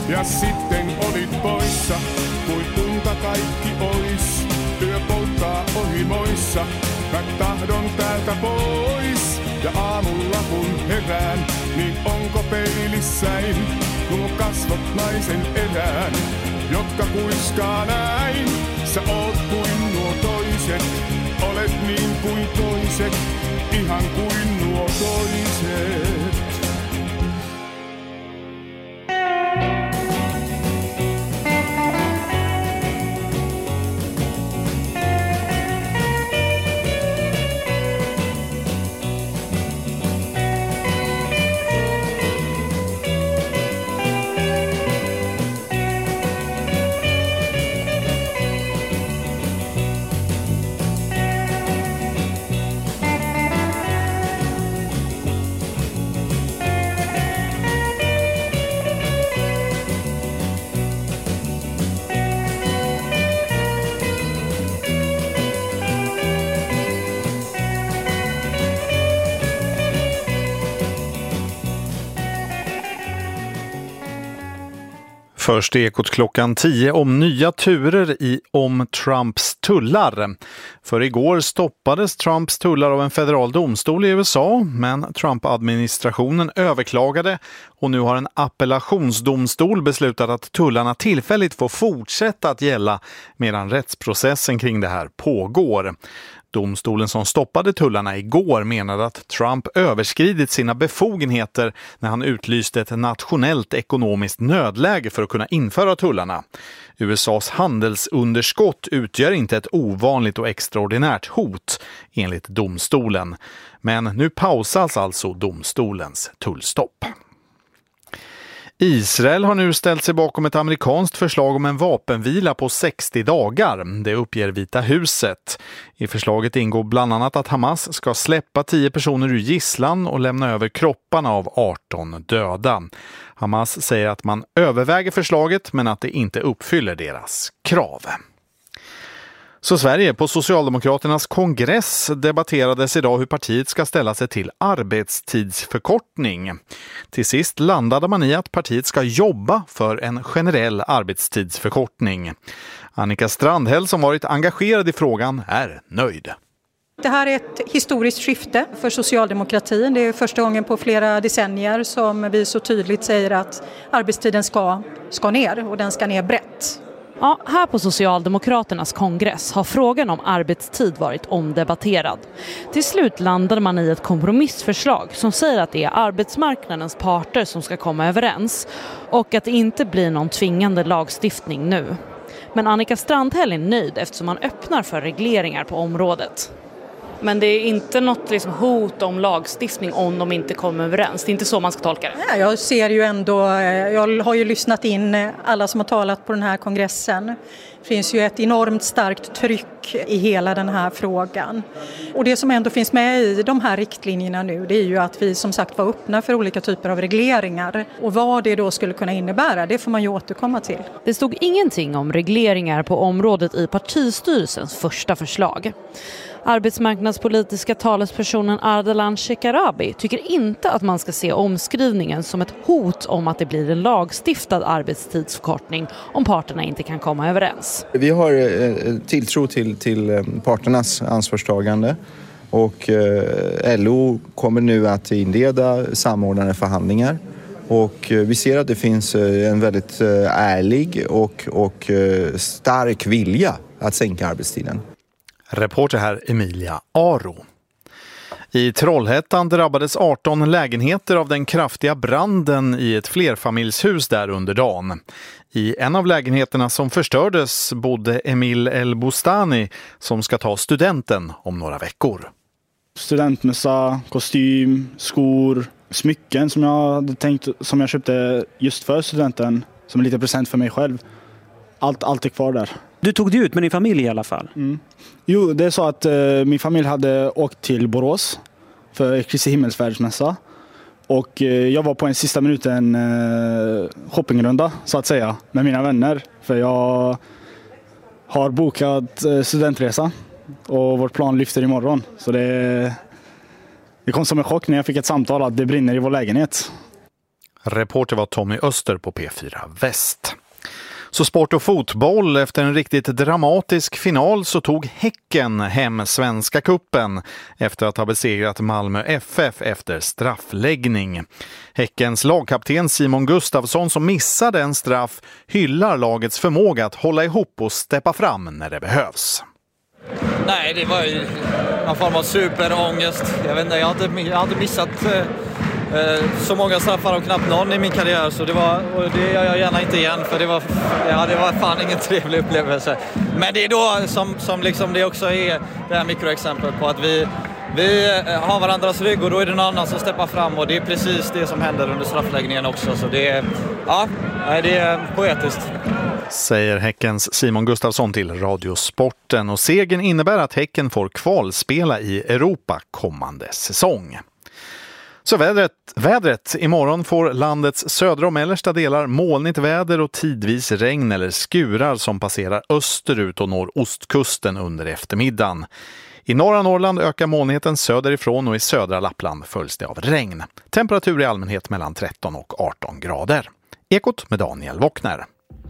Ja sitten olit poissa, kuin unta kaikki ois. Työ polttaa ohimoissa, mä tahdon täältä pois. Ja aamulla kun herään, niin onko peilissäin nuo kasvot naisen erään, jotka kuiskaa näin. Sä oot kuin nuo toiset, olet niin kuin toiset, ihan kuin nuo toiset. Först Ekot klockan 10 om nya turer om Trumps tullar. För igår stoppades Trumps tullar av en federal domstol i USA, men Trump-administrationen överklagade och nu har en appellationsdomstol beslutat att tullarna tillfälligt får fortsätta att gälla medan rättsprocessen kring det här pågår. Domstolen som stoppade tullarna igår menade att Trump överskridit sina befogenheter när han utlyste ett nationellt ekonomiskt nödläge för att kunna införa tullarna. USAs handelsunderskott utgör inte ett ovanligt och extraordinärt hot enligt domstolen. Men nu pausas alltså domstolens tullstopp. Israel har nu ställt sig bakom ett amerikanskt förslag om en vapenvila på 60 dagar. Det uppger Vita huset. I förslaget ingår bland annat att Hamas ska släppa 10 personer ur gisslan och lämna över kropparna av 18 döda. Hamas säger att man överväger förslaget men att det inte uppfyller deras krav. Så Sverige, på Socialdemokraternas kongress debatterades idag hur partiet ska ställa sig till arbetstidsförkortning. Till sist landade man i att partiet ska jobba för en generell arbetstidsförkortning. Annika Strandhäll, som varit engagerad i frågan, är nöjd. Det här är ett historiskt skifte för socialdemokratin. Det är första gången på flera decennier som vi så tydligt säger att arbetstiden ska ner och den ska ner brett. Ja, här på Socialdemokraternas kongress har frågan om arbetstid varit omdebatterad. Till slut landade man i ett kompromissförslag som säger att det är arbetsmarknadens parter som ska komma överens och att det inte blir någon tvingande lagstiftning nu. Men Annika Strandhäll är nöjd eftersom man öppnar för regleringar på området. Men det är inte något hot om lagstiftning om de inte kommer överens. Det är inte så man ska tolka det. Ja, jag ser ju ändå, jag har ju lyssnat in alla som har talat på den här kongressen. Det finns ju ett enormt starkt tryck i hela den här frågan. Och det som ändå finns med i de här riktlinjerna nu, det är ju att vi som sagt var öppna för olika typer av regleringar. Och vad det då skulle kunna innebära, det får man ju återkomma till. Det stod ingenting om regleringar på området i partistyrelsens första förslag. Arbetsmarknadspolitiska talespersonen Ardalan Shekarabi tycker inte att man ska se omskrivningen som ett hot om att det blir en lagstiftad arbetstidsförkortning om parterna inte kan komma överens. Vi har tilltro till parternas ansvarstagande och LO kommer nu att inleda samordnade förhandlingar. Och vi ser att det finns en väldigt ärlig och stark vilja att sänka arbetstiden. Reporter här Emilia Aro. I Trollhättan drabbades 18 lägenheter av den kraftiga branden i ett flerfamiljshus där under dagen. I en av lägenheterna som förstördes bodde Emil El Bostani som ska ta studenten om några veckor. Studentmössa, kostym, skor, smycken som jag köpte just för studenten som en liten present för mig själv. Allt är kvar där. Du tog det ut med din familj i alla fall? Mm. Jo, det är så att min familj hade åkt till Borås för Kristi himmelsfärdsmässa. Och jag var på en sista minuten shoppingrunda så att säga med mina vänner. För jag har bokat studentresa och vårt plan lyfter imorgon. Så det kom som en chock när jag fick ett samtal att det brinner i vår lägenhet. Reporter var Tommy Öster på P4 Väst. Så sport och fotboll. Efter en riktigt dramatisk final så tog Häcken hem Svenska kuppen efter att ha besegrat Malmö FF efter straffläggning. Häckens lagkapten Simon Gustafsson, som missade en straff, hyllar lagets förmåga att hålla ihop och steppa fram när det behövs. Nej, det var ju någon form av superångest. Jag vet inte, jag har inte missat så många straffar och knappt någon i min karriär, så det gör jag gärna inte igen, för det var fan ingen trevlig upplevelse. Men det är då som liksom det också är det här mikroexempel på att vi har varandras rygg, och då är det någon annan som steppar fram, och det är precis det som händer under straffläggningen också, så det är poetiskt. Säger Häckens Simon Gustafsson till Radiosporten, och segern innebär att Häcken får kvalspela i Europa kommande säsong. Så vädret. Imorgon får landets södra och mellersta delar molnigt väder och tidvis regn eller skurar som passerar österut och når ostkusten under eftermiddagen. I norra Norrland ökar molnigheten söderifrån, och i södra Lappland följs det av regn. Temperatur i allmänhet mellan 13 och 18 grader. Ekot med Daniel Wockner.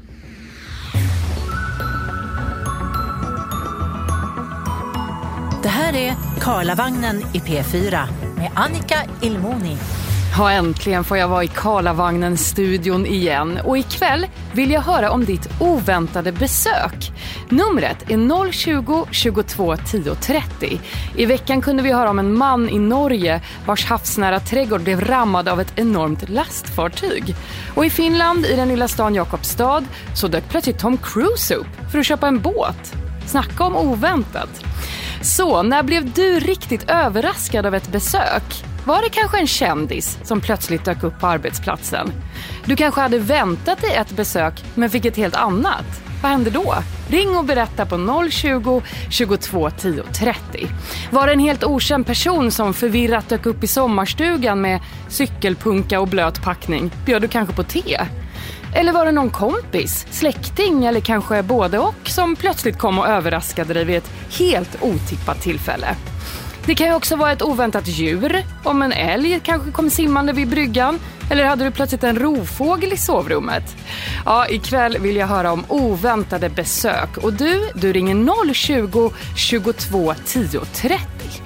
Det här är Karlavagnen i P4 med Annika Ilmoni. Ja, äntligen får jag vara i Karlavagnen-studion igen. Och ikväll vill jag höra om ditt oväntade besök. Numret är 020 22 10 30. I veckan kunde vi höra om en man i Norge vars havsnära trädgård blev rammad av ett enormt lastfartyg. Och i Finland, i den lilla stan Jakobstad, så dök plötsligt Tom Cruise upp för att köpa en båt. Snacka om oväntat. Så, när blev du riktigt överraskad av ett besök? Var det kanske en kändis som plötsligt dök upp på arbetsplatsen? Du kanske hade väntat dig ett besök men fick ett helt annat. Vad hände då? Ring och berätta på 020 22 10 30. Var det en helt okänd person som förvirrat dök upp i sommarstugan med cykelpunka och blöt packning? Bjöd du kanske på te? Eller var det någon kompis, släkting eller kanske både och som plötsligt kom och överraskade dig vid ett helt otippat tillfälle? Det kan ju också vara ett oväntat djur, om en älg kanske kom simmande vid bryggan, eller hade du plötsligt en rovfågel i sovrummet? Ja, ikväll vill jag höra om oväntade besök, och du ringer 020 22 10 30.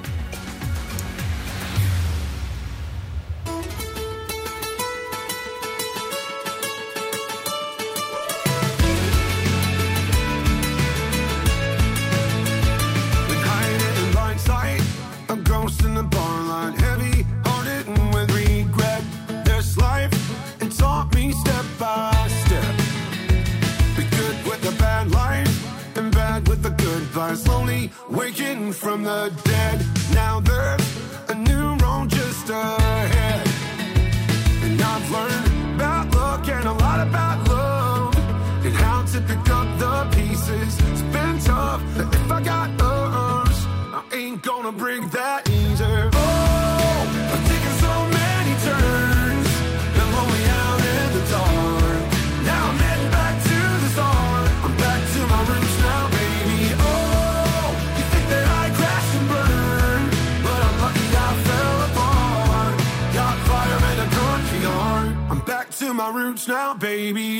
Slowly waking from the dead. Now there's a new road just ahead, and I've learned about luck and a lot about love, and how to pick up the pieces. It's been tough, but if I got us, I ain't gonna break that easy. Oh, I've taken so many turns, been lonely out in the dark. Now I'm heading back to the start. I'm back to my roots now, baby. Oh, to my roots now, baby.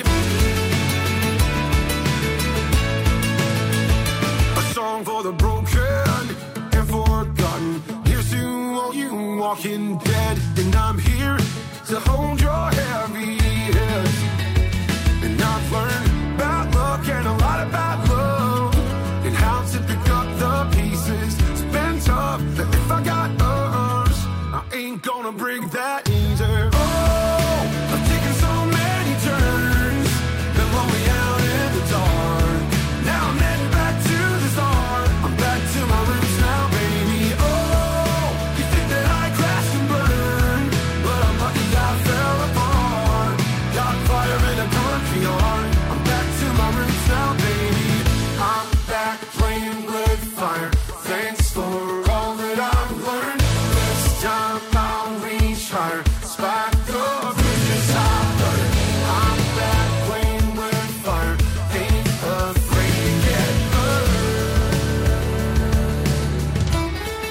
A song for the broken and forgotten. Here's to all you walking dead, and I'm here to hold your heavy head. And I've learned about luck and a lot about love, and how to pick up the pieces. It's been tough, but if I got us, I ain't gonna break that easy.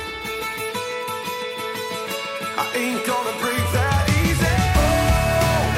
Ain't gonna break that easy. Oh,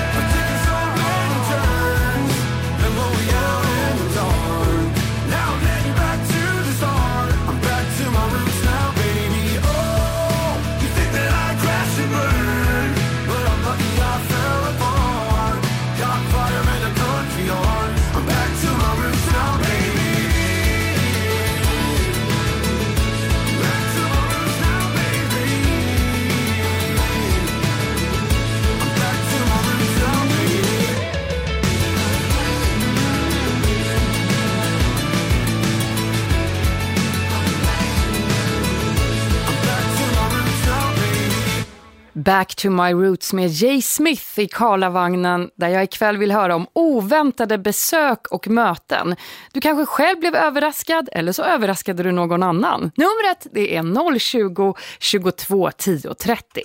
Back to my roots med Jay Smith i Karlavagnen, där jag ikväll vill höra om oväntade besök och möten. Du kanske själv blev överraskad eller så överraskade du någon annan. Numret det är 020 22 10 30.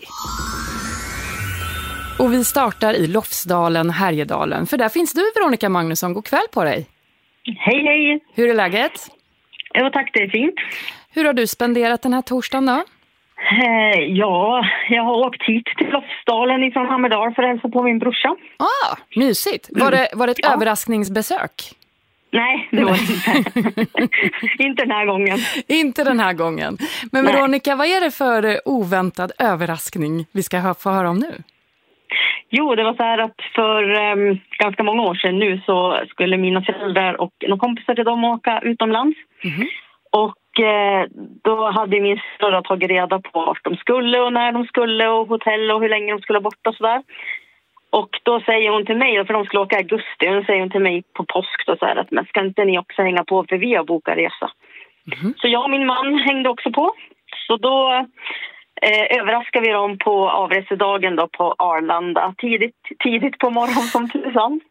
Och vi startar i Lofsdalen, Härjedalen. För där finns du, Veronica Magnusson. God kväll på dig. Hej, hej. Hur är läget? Jo, tack, det är fint. Hur har du spenderat den här torsdagen då? Ja, jag har åkt hit till Lofsdalen ifrån Hammerdal för att hälsa på min brorsa. Mysigt. Var det ett överraskningsbesök? Nej, det var inte. Inte den här gången. Inte den här gången. Men Veronica, vad är det för oväntad överraskning vi ska få höra om nu? Jo, det var så här att för ganska många år sedan nu så skulle mina föräldrar och några kompisar till dem åka utomlands. Mm-hmm. Och då hade min syster tagit reda på vart de skulle och när de skulle och hotell och hur länge de skulle borta och sådär. Och då säger hon till mig, för de skulle åka i augusti, och då säger hon till mig på påsk då så här att men ska inte ni också hänga på för vi har bokat resa. Mm-hmm. Så jag och min man hängde också på. Så då överraskade vi dem på avresedagen då på Arlanda. Tidigt på morgonen som tusan.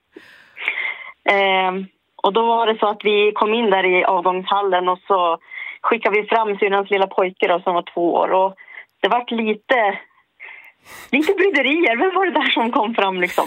Och då var det så att vi kom in där i avgångshallen och så skickade vi fram syrrans lilla pojke då, som var 2 år. Och det var lite bryderier. Vem var det där som kom fram liksom?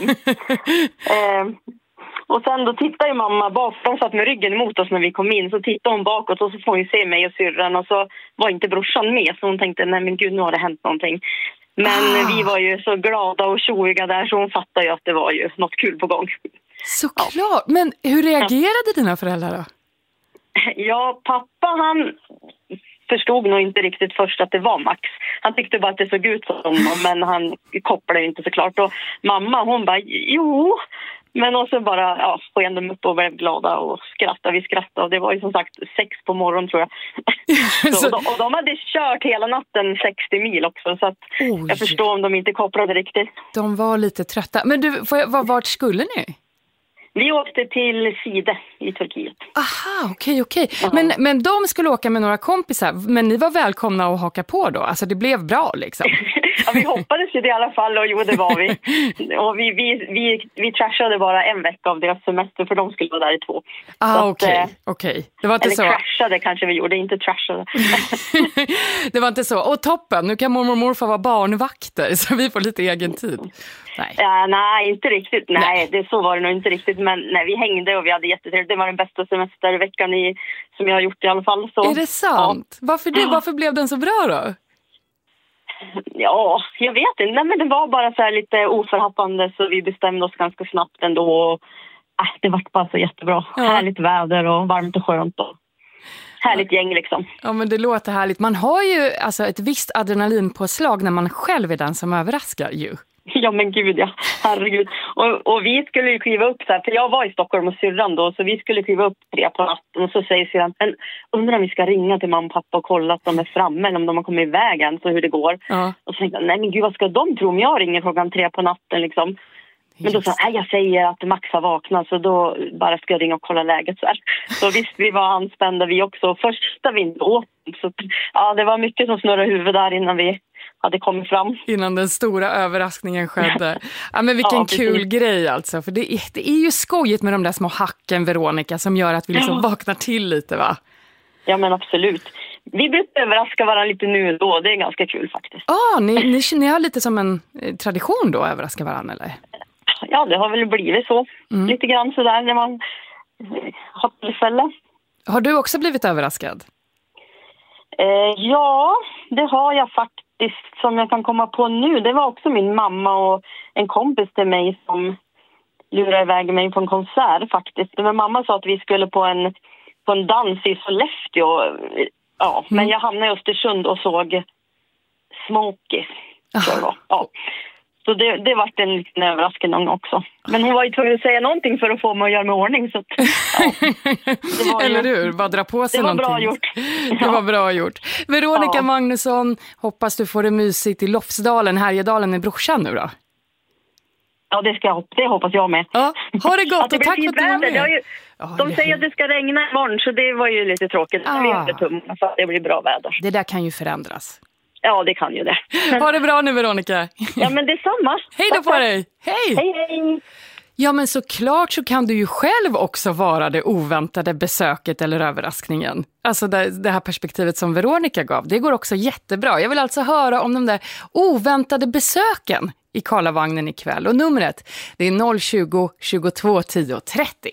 Och sen då tittade ju mamma bak, de satt med ryggen emot oss när vi kom in, så tittade hon bakåt och så får hon se mig och syrran och så var inte brorsan med, så hon tänkte nej men gud, nu har det hänt någonting. Men vi var ju så glada och tjoiga där så hon fattade ju att det var ju något kul på gång. Såklart, ja. Men hur reagerade dina föräldrar då? Ja, pappa han förstod nog inte riktigt först att det var Max. Han tyckte bara att det såg ut som honom, men han kopplade ju inte såklart. Och mamma hon bara, jo. Men också bara sken de upp och blev glada och skrattade. Vi skrattade och det var ju som sagt 6 på morgonen tror jag. Och de hade kört hela natten 60 mil också, så att jag förstår om de inte kopplade riktigt. De var lite trötta. Men du, vart skulle ni? Vi åkte till Side i Turkiet. Aha, okej. Men de skulle åka med några kompisar, men ni var välkomna att haka på då? Alltså det blev bra liksom? Ja, vi hoppades ju det i alla fall och jo, det var vi. Och vi trashade bara en vecka av deras semester för de skulle vara där i 2. Okej. Det var inte eller så. Eller crashade kanske vi gjorde, inte trashade. Det var inte så. Och toppen, nu kan mormor och morfar vara barnvakter så vi får lite egen tid. Nej. Ja, nej, inte riktigt. Nej, så var det nog inte riktigt. Men nej, vi hängde och vi hade jättetrevligt. Det var den bästa semesterveckan som jag har gjort i alla fall. Så. Är det sant? Ja. Varför blev den så bra då? Ja, jag vet inte. Nej, men det var bara så här lite oförhappande så vi bestämde oss ganska snabbt ändå. Och, det var bara så jättebra. Ja. Härligt väder och varmt och skönt och härligt gäng liksom. Ja, men det låter härligt. Man har ju alltså ett visst adrenalinpåslag när man själv är den som överraskar ju. Ja men gud ja, herregud. Och vi skulle ju kliva upp så här, för jag var i Stockholm och syrran då, så vi skulle kliva upp 3 på natten och så säger syrran, men undrar om vi ska ringa till mamma och pappa och kolla att de är framme eller om de har kommit i vägen, så hur det går. Ja. Och så tänkte jag, nej men gud vad ska de tro om jag ringer klockan 3 på natten liksom. Men då sa jag säger att Max har vaknat så då bara ska jag ringa och kolla läget så här. Så visst, vi var anspända vi också. Först vi inte åt. Så, det var mycket som snurrade huvudet där innan vi hade kommit fram. Innan den stora överraskningen skedde. Ja, men vilken kul grej alltså. För det är ju skojigt med de där små hacken, Veronica, som gör att vi liksom vaknar till lite, va? Ja, men absolut. Vi brukar överraska varandra lite nu och då. Det är ganska kul faktiskt. Ni har lite som en tradition då, överraska varandra, eller? Ja, det har väl blivit så. Lite grann sådär när man har tillfälle. Har du också blivit överraskad? Ja, det har jag faktiskt som jag kan komma på nu. Det var också min mamma och en kompis till mig som lurade iväg mig på en konsert faktiskt. Men mamma sa att vi skulle på en dans i Sollefteå. Ja, men jag hamnade i Östersund och såg Smokey. Ja. Så det var en liten överraskning också. Men hon var ju tvungen att säga någonting för att få mig att göra med ordning. Så att, eller hur? Bara dra på sig det var någonting. Bra gjort. Det var bra gjort. Veronica Magnusson, hoppas du får det mysigt i Lofsdalen, Härjedalen med brorsan nu då. Ja, det hoppas jag med. Ja, ha det gott och tack för att du var med. De säger att det ska regna imorgon så det var ju lite tråkigt. Det blir inte tumma så att det blir bra väder. Det där kan ju förändras. Ja, det kan ju det. Ha det bra nu, Veronica. Ja, men detsamma. Hej då på dig. Hej. Hej, hej. Ja, men såklart så kan du ju själv också vara det oväntade besöket eller överraskningen. Alltså det här perspektivet som Veronica gav, det går också jättebra. Jag vill alltså höra om de där oväntade besöken i Karlavagnen ikväll. Och numret, det är 020 22 10 30.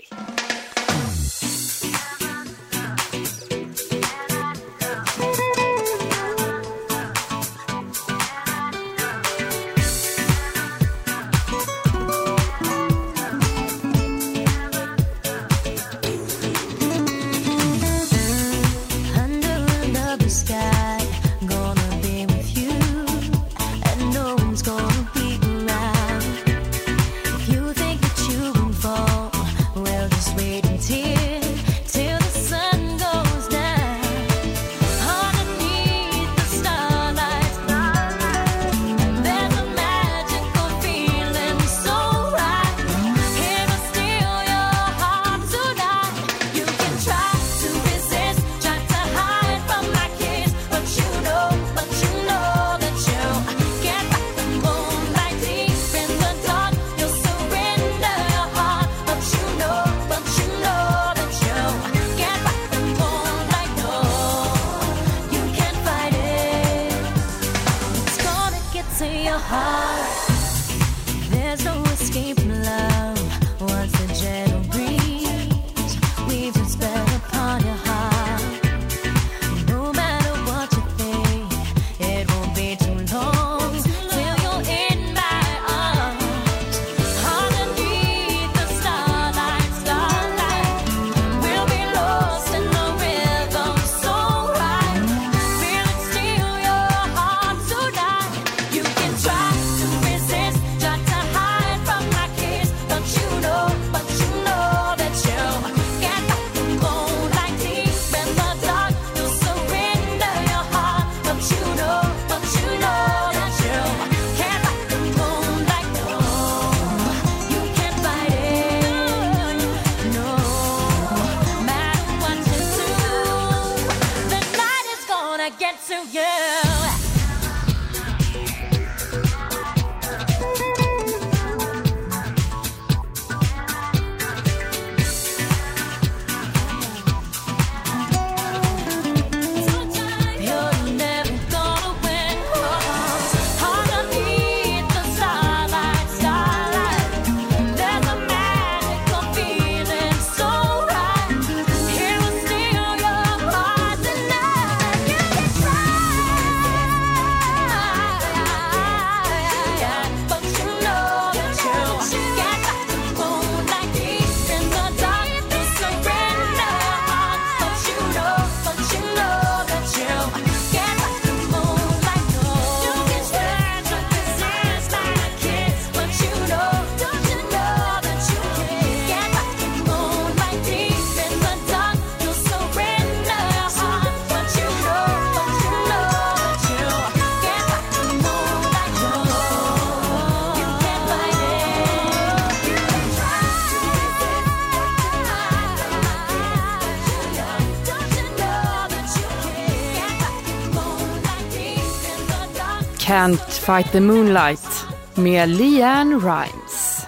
Can't Fight the Moonlight med LeAnn Rimes.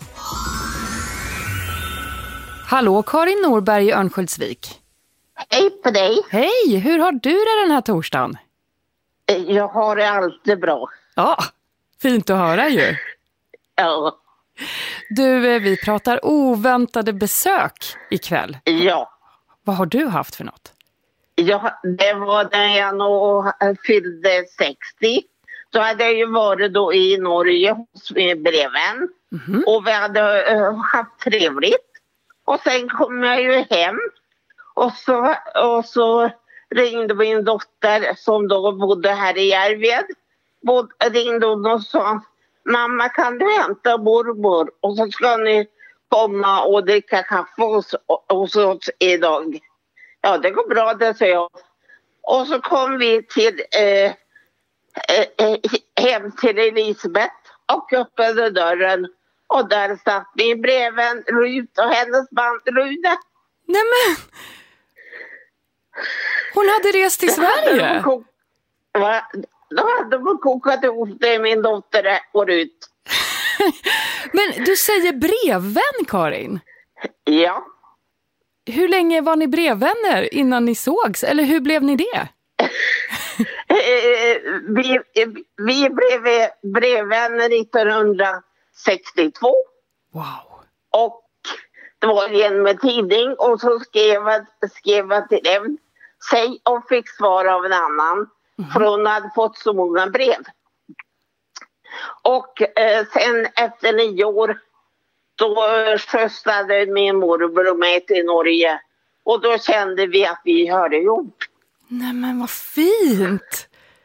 Hallå, Karin Norberg i Örnsköldsvik. Hej på dig. Hej, hur har du det den här torsdagen? Jag har det alltid bra. Ja, fint att höra ju. Ja. Du, vi pratar oväntade besök ikväll. Ja. Vad har du haft för något? Ja, det var när jag nog fyllde 60. Så hade jag ju varit då i Norge hos min brevvän. Mm-hmm. Och vi hade haft trevligt. Och sen kom jag ju hem. Och så ringde min dotter som då bodde här i Järved. Ringde hon och sa: mamma, kan du hämta mormor? Och så ska ni komma och dricka kaffe hos oss idag. Ja, det går bra, det sa jag. Och så kom vi till hem till Elisabeth och öppnade dörren. Och där satt min brevvän Rut och hennes man Rune. Nämen! Hon hade rest till Sverige? då hade man kokat ihop det, min dotter går ut. Men du säger brevvän, Karin? Ja. Hur länge var ni brevvänner innan ni sågs? Eller hur blev ni det? Vi blev brevvänner 1962. Wow. Och det var genom en tidning och så skrev jag till dem sig och fick svar av en annan. För hon hade fått så många brev. Och sen efter 9 år då skjutsade min morbror mig till Norge. Och då kände vi att vi hörde ihop. Nej men vad fint!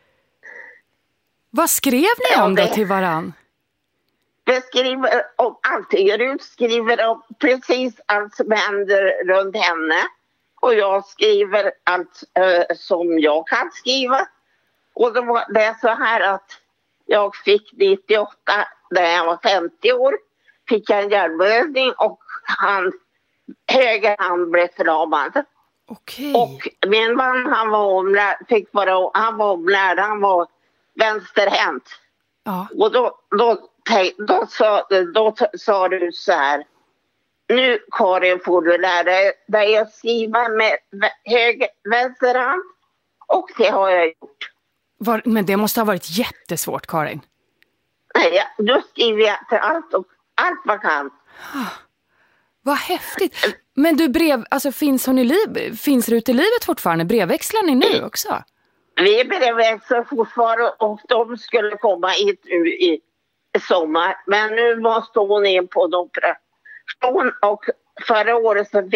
Vad skrev ni om då till varann? Vi skriver om allting. Rut skriver om precis allt som händer runt henne. Och jag skriver allt som jag kan skriva. Och då var det så här att jag fick 98, när jag var 50 år. Fick jag en hjärnblödning och höger hand blev förlamad. Okej. Och min man han var omlärd, han var vänsterhänt. Ja. Och då sa du så här: nu Karin får du lära dig att skriva med vänster hand. Och det har jag gjort. Men det måste ha varit jättesvårt, Karin. Nej, då skriver jag till allt vad kan. Vad häftigt. Men du finns Rut i livet fortfarande? Brevväxlar ni nu också? Vi brevväxlar fortfarande och de skulle komma hit nu i sommar. Men nu måste hon in på en operation och förra året så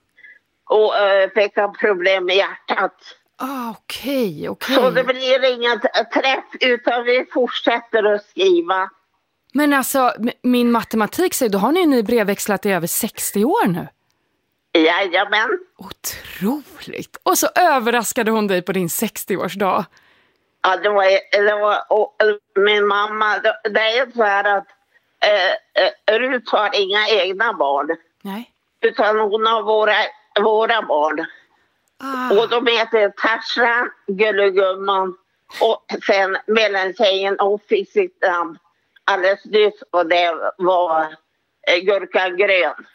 fick han problem med hjärtat. Okej. Så det blir ingen träff utan vi fortsätter att skriva. Men alltså, min matematik säger, då har ni brevväxlat i över 60 år nu. Jajamän. Otroligt. Och så överraskade hon dig på din 60-årsdag. Ja, det var och min mamma, det är så här att Rut har inga egna barn. Nej. Utan hon har våra barn. Och de heter Tarzan, Gullegumman och sen mellantjejen och fick sitt namn alldeles nyss och det var Gurkan Grön.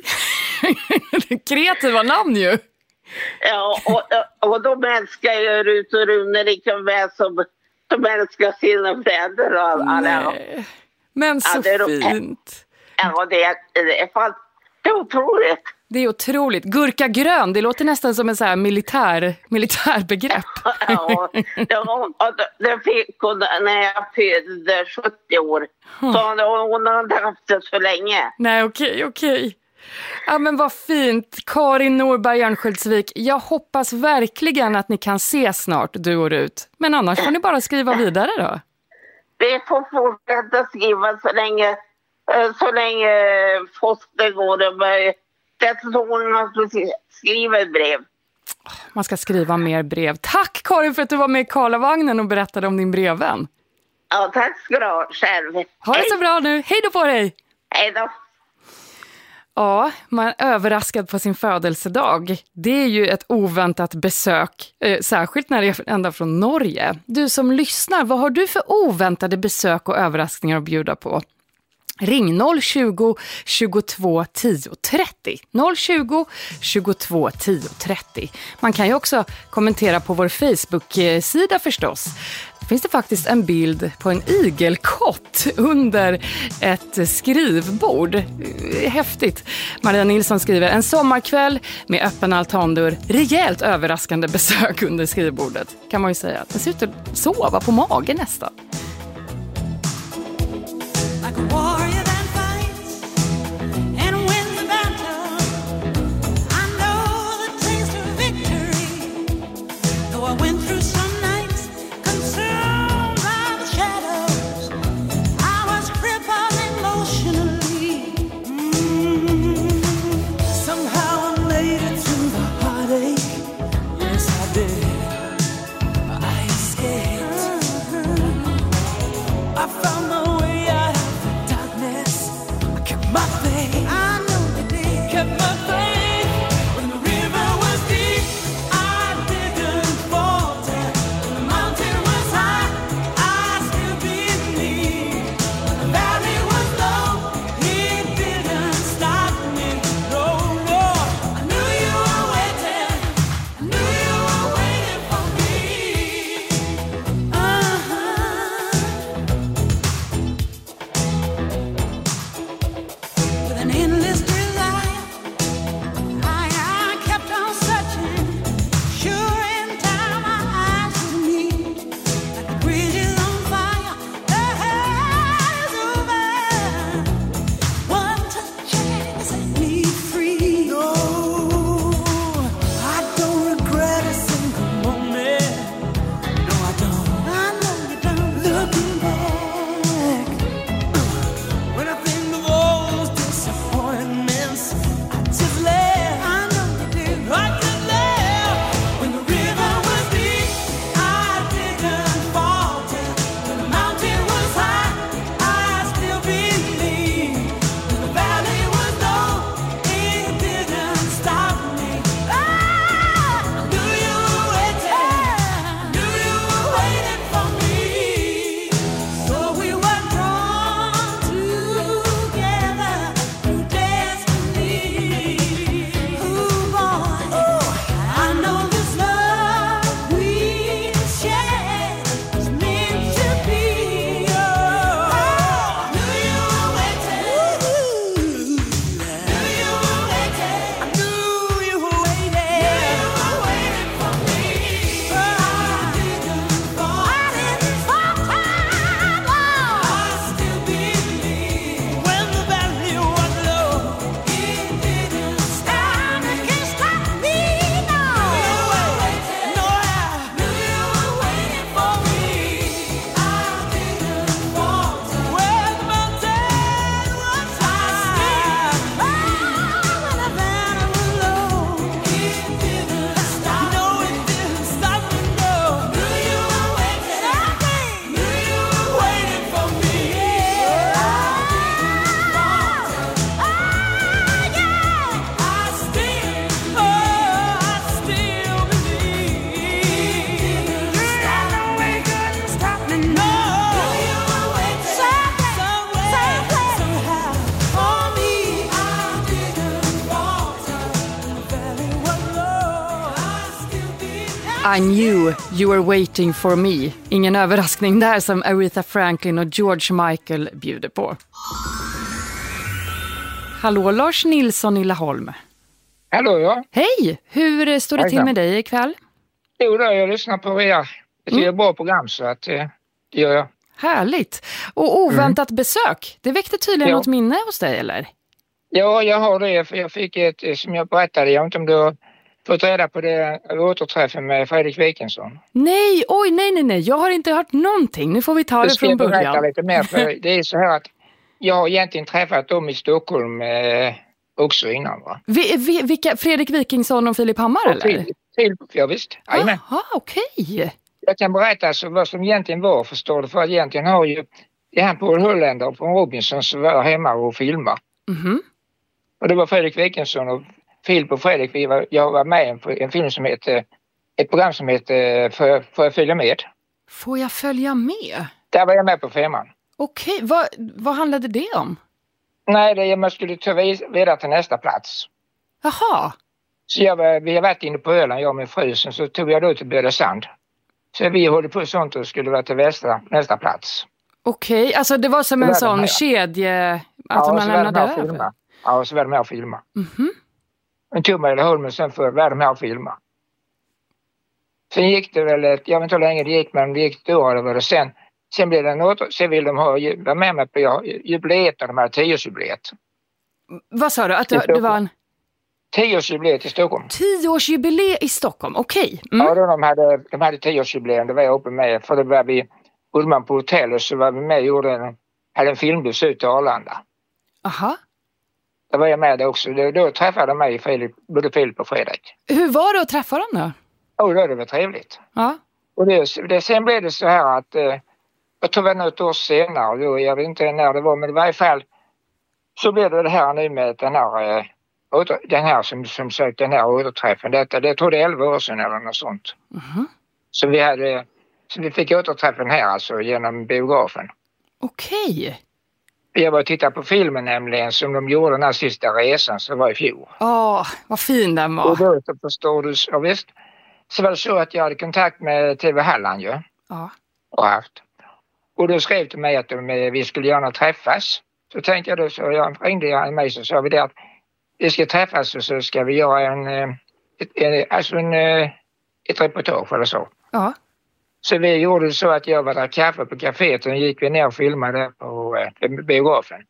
Kreativa namn ju. Ja, och de älskar ju Rut och Rune lika väl som de älskar sina fäder och alla. Men så fint. Ja, det är otroligt. Det är otroligt. Gurka grön, det låter nästan som en så här militärbegrepp. Ja, det fick hon när jag fyllde 70 år. Så hon hade haft det så länge. Nej, okej. Ja, men vad fint. Karin Norberg Örnsköldsvik, jag hoppas verkligen att ni kan se snart, du och Rut. Men annars får ni bara skriva vidare då. Vi får fortsätta skriva så länge posten går. Skriver brev. Man ska skriva mer brev. Tack Karin för att du var med i Karlavagnen och berättade om din brevvän. Ja, tack ska du ha själv. Ha det så bra nu. Hej då på dig. Hej då. Ja, man är överraskad på sin födelsedag. Det är ju ett oväntat besök, särskilt när det är ända från Norge. Du som lyssnar, vad har du för oväntade besök och överraskningar att bjuda på? Ring 020 22 10 30. 020 22 10 30. Man kan ju också kommentera på vår Facebook-sida förstås. Finns det faktiskt en bild på en igelkott under ett skrivbord. Häftigt. Maria Nilsson skriver: en sommarkväll med öppen altandörr. Rejält överraskande besök under skrivbordet. Kan man ju säga. Den ser ut att sova på magen nästan. I knew you were waiting for me. Ingen överraskning där som Aretha Franklin och George Michael bjuder på. Hallå Lars Nilsson i Laholm. Hallå ja. Hej, hur står det till med dig ikväll? Jo då, jag lyssnar på er. Det är ett bra program så att det gör jag. Härligt. Och oväntat besök. Det väckte tydligen något minne hos dig eller? Ja, jag har det. För jag fick ett, som jag berättade, jag vet inte om du har fått reda på det, återträffen med Fredrik Wikingsson. Nej, nej. Jag har inte hört någonting. Nu får vi ta det från början. Jag ska berätta lite mer. För det är så här att jag har egentligen träffat dem i Stockholm också innan va? Vilka? Fredrik Wikingsson och Filip Hammar eller? Ja visst. Jaha, okej. Jag kan berätta alltså vad som egentligen var, förstår du. För egentligen har ju det här Paul Hollander från Robinson som var hemma och filmade. Och det var Fredrik Wikingsson och Filip och Fredrik. Jag var med i en film som heter, ett program som heter Får jag följa med? Får jag följa med? Där var jag med på 5:an. Okej, vad handlade det om? Nej, man skulle ta vidare till nästa plats. Jaha. Så vi har varit inne på Öland, jag och min fru, så tog jag då till Bödesand. Så vi håller på sånt och skulle vara till nästa plats. Okej, alltså det var som en sån kedje att man lämnade över? Ja, så var de här och filma. En tumme eller Holmen, sen var de här och filma. Sen gick det väl, jag vet inte hur länge det gick, men det gick ett år eller vad det sen. Sen blev det något, sen vill de vara med mig på jubileet av de här 10-årsjubileet. Vad sa du? Att det var en... 10-årsjubileet i Stockholm. 10-årsjubileet i Stockholm, okej. Ja, då de hade 10-årsjubileum, det var jag uppe med. För det var vi, bodde man på hotell och så var vi med och hade en filmbuss ut till Arlanda. Aha. Då var jag med det också. Då träffade de mig, både Filip och Fredrik. Hur var det att träffa dem då? Ja, det var trevligt. Ja. Och sen blev det så här att jag tror det var något år senare, då, jag vet inte när det var, men i varje fall så blev det här nu med den här som sökte den här återträffen. Det tror det 11 år sedan eller något sånt. Så vi fick återträffen här alltså genom biografen. Okej. Jag var och tittade på filmen nämligen som de gjorde den här sista resan som var i fjol. Vad fin den var. Och då förstår du, ja visst. Så var det så att jag hade kontakt med TV Halland ju. Ja. Och haft. Och då skrev till mig att vi skulle gärna träffas. Så tänkte jag då, så jag ringde mig så sa vi det att vi ska träffas och så ska vi göra ett reportage eller så. Ja. Så vi gjorde så att jag var där kaffe på kaféet och gick vi ner och filmade på biografen.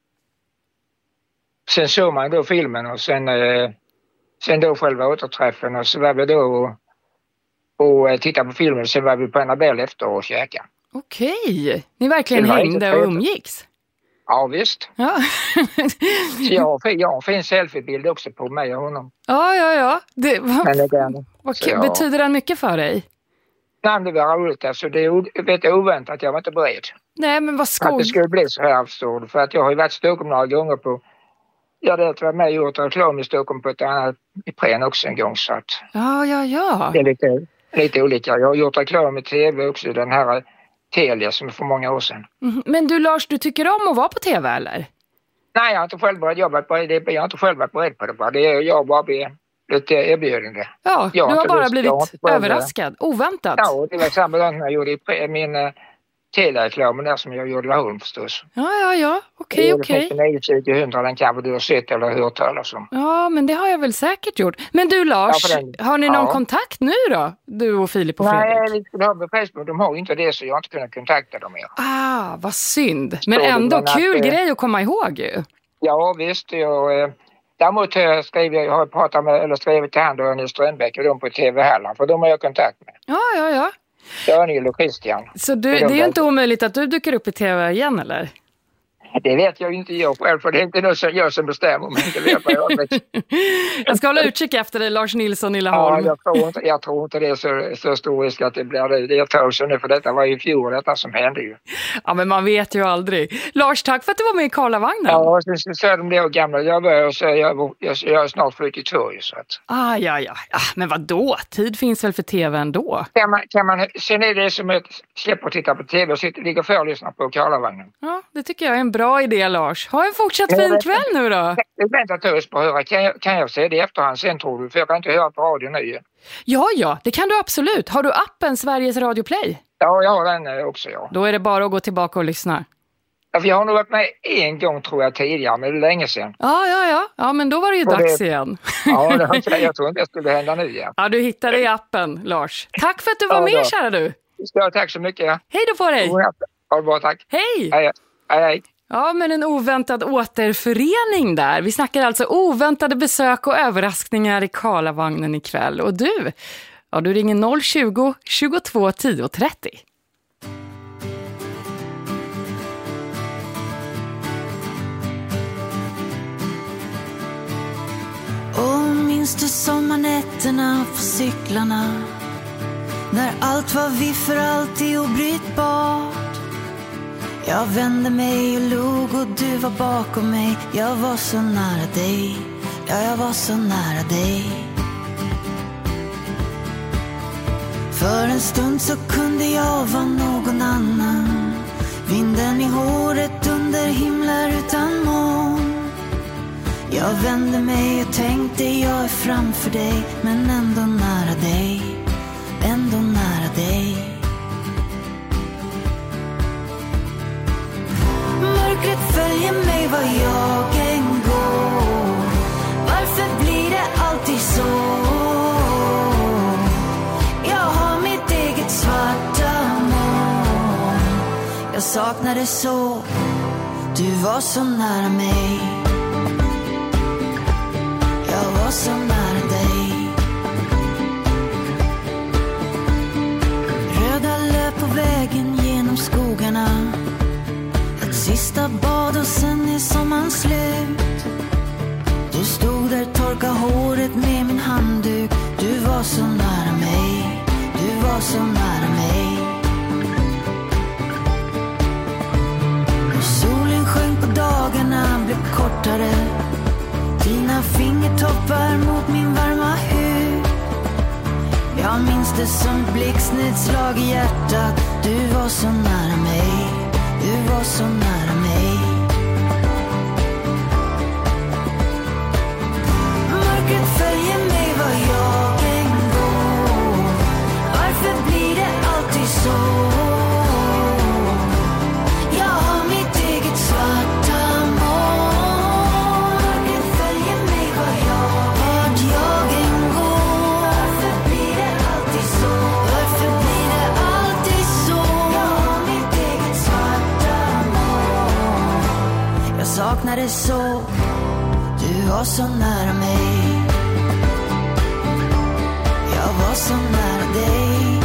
Sen såg man då filmen och sen då själva återträffen och så var vi då och tittade på filmen och sen var vi på Annabelle efter och käka. Ni verkligen hängde och umgicks? Ja, visst. Ja. Så jag har en fin selfiebild också på mig och honom. Ja. Vad betyder den mycket för dig? Nej, det var roligt. Alltså, det är oväntat. Jag var inte beredd. Nej, men vad skoj. Att det skulle bli så här, förstår du. För att jag har ju varit i Stockholm några gånger på... Jag hade varit med och gjort reklam i Stockholm på ett annat i Prän också en gång. Så att Ja. Det är lite olika. Jag har gjort reklam i tv också. Den här Telia som är för många år sedan. Men du Lars, du tycker om att vara på tv eller? Nej, jag har inte själv varit beredd på det. Bara. Jag har bara blivit lite erbjudande. Ja, du har bara blivit överraskad. Oväntat. Ja, det var samma dag när jag gjorde min Telia-reklamen där som jag gjorde i Laholm förstås. Ja. Okej. 2000, den kanske du har sett eller hört talas om. Ja, men det har jag väl säkert gjort. Men du Lars, har ni någon kontakt nu då? Du och Filip och Fredrik? Nej, vi skulle ha med Facebook. De har inte det så jag har inte kunnat kontakta dem mer. Vad synd. Men ändå kul grej att komma ihåg ju. Ja, visst. Däremot har jag skrivit till han och Nils Strömbäck och de på TV Halland. För de har jag kontakt med. Ja. Daniel och Christian. Så det är ju inte omöjligt att du dyker upp i TV igen, eller? Det vet jag inte jag själv, för det är inte något som jag som bestämmer. Men det vet jag ska hålla utkik efter dig, Lars Nilsson i Laholm. Ja, jag tror inte det är så stor risk att det blir det. Jag tror så nu, för detta var i fjol detta som hände ju. Ja, men man vet ju aldrig. Lars, tack för att du var med i Karlavagnen. Ja, så sa de det och gamla. Jag är snart 42 ju så att... Ja. Men vadå? Tid finns väl för tv ändå? Sen är det som att släppa och titta på tv och ligga för och lyssna på Karlavagnen. Ja, det tycker jag är en bra Bra idé, Lars. Ha en fortsatt fin kväll nu då. Jag väntar törs på att höra. Kan jag se det i efterhand sen, tror du? För jag kan inte höra på radio nu. Ja, det kan du absolut. Har du appen Sveriges Radio Play? Ja, jag har den också, ja. Då är det bara att gå tillbaka och lyssna. Ja, för jag har nog varit med en gång, tror jag, tidigare, men det är länge sedan. Ja, men då var det ju dags igen. Ja, jag tror inte det skulle hända nu igen. Ja, du hittade i appen, Lars. Tack för att du var med, kära du. Ja, tack så mycket. Ja. Hej då på dig. Ha det bra, tack. Hej. Hej. Ja, men en oväntad återförening där. Vi snackar alltså oväntade besök och överraskningar i Karlavagnen ikväll. Och du ringer 020 22 10 30. Minns du sommarnätterna på cyklarna, när allt var vi för alltid obrytbart? Jag vände mig och log och du var bakom mig. Jag var så nära dig, ja, jag var så nära dig. För en stund så kunde jag vara någon annan, vinden i håret under himlar utan moln. Jag vände mig och tänkte jag är framför dig, men ändå nära dig, ändå nära dig. Mörkret följer mig var jag än går. Varför blir det alltid så? Jag har mitt eget svarta moln. Jag saknar det så, du var så nära mig. Jag var så nära dig. Röda löp på vägen genom skogarna. Ett sista bad och sen är sommaren slut. Du stod där, torka håret med min handduk. Du var så nära mig, du var så nära mig. Och solen sjönk på dagarna, blev kortare. Dina fingertoppar mot min varma hud. Jag minns det som blixtnedslag i hjärtat. Du var så nära mig, du var så nära mig. Mörkret följer mig var jag än går. Varför blir det alltid så? Jag har mitt eget svarta moln. Mörkret följer mig var vart jag än går. Varför blir det alltid så? Varför blir det alltid så? Jag har mitt eget svarta moln. Jag saknar det så, du var så nära mig. Jag var så nära dig.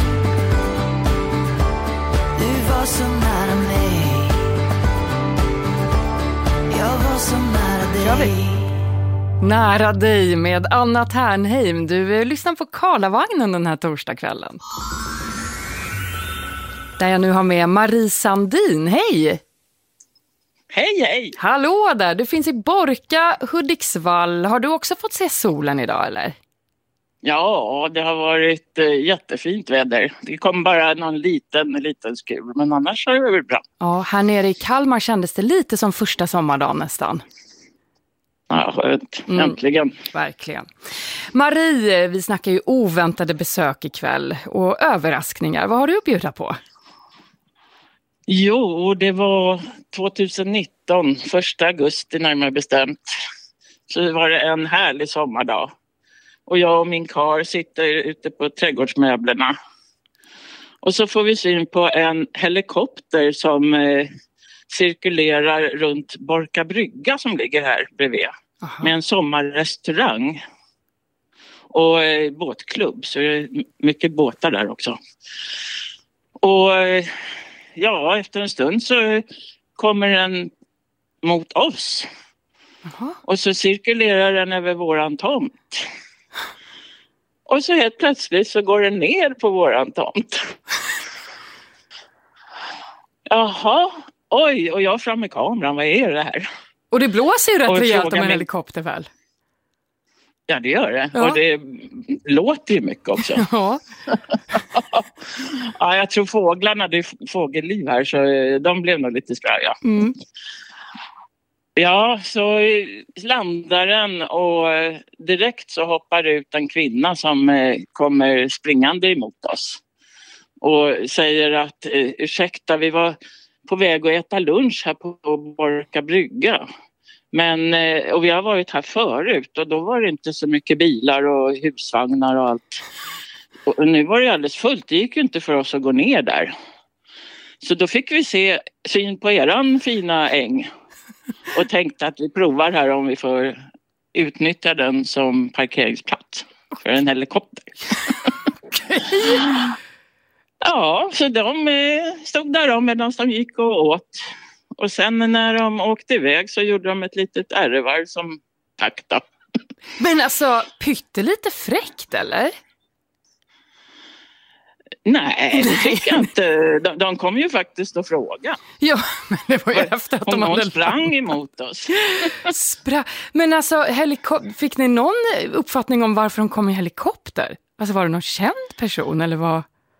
Du var så nära mig. Jag var så nära dig. Nära dig med Anna Ternheim. Du lyssnar på Karlavagnen den här torsdagskvällen. Där jag nu har med Marie Sandin. Hej! Hej! Hallå där, du finns i Borka, Hudiksvall. Har du också fått se solen idag eller? Ja, det har varit jättefint väder. Det kom bara någon liten skur, men annars har det varit bra. Ja, här nere i Kalmar kändes det lite som första sommardagen nästan. Ja, skönt. Äntligen. Verkligen. Marie, vi snackar ju oväntade besök ikväll och överraskningar. Vad har du att bjuda på? Jo, det var 2019, 1 augusti närmare bestämt. Så var det en härlig sommardag. Och jag och min karl sitter ute på trädgårdsmöblerna. Och så får vi syn på en helikopter som cirkulerar runt Borka brygga som ligger här bredvid. Aha. Med en sommarrestaurang och båtklubb, så det är mycket båtar där också. Och ja, efter en stund så kommer den mot oss. Aha. Och så cirkulerar den över våran tomt. Och så helt plötsligt så går den ner på våran tomt. Jaha, oj, och jag fram med kameran, vad är det här? Och det blåser ju rätt rejält om en helikopter väl? Ja, det gör det. Ja. Och det låter ju mycket också. Ja. Ja, jag tror fåglarna, det är fågelliv här, så de blev nog lite skraja. Ja, så landar den och direkt så hoppar ut en kvinna som kommer springande emot oss. Och säger att ursäkta, vi var på väg att äta lunch här på Borka brygga. Men, och vi har varit här förut och då var det inte så mycket bilar och husvagnar och allt. Och nu var det alldeles fullt, det gick ju inte för oss att gå ner där. Så då fick vi se syn på eran fina äng. Och tänkte att vi provar här om vi får utnyttja den som parkeringsplats för en helikopter. Ja, så de stod där medan de gick och åt. Och sen när de åkte iväg så gjorde de ett litet ärvarv som tack då. Men alltså, pyttelite fräckt eller? Nej, det tycker jag inte. De kom ju faktiskt att fråga. Ja, men det var ju efter att de hade sprang emot oss. Men alltså, fick ni någon uppfattning om varför de kom i helikopter? Alltså var det någon känd person eller vad?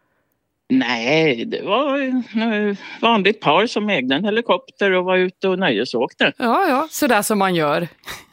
Nej, det var ett vanligt par som ägde en helikopter och var ute och nöjesåkte. Ja, sådär som man gör.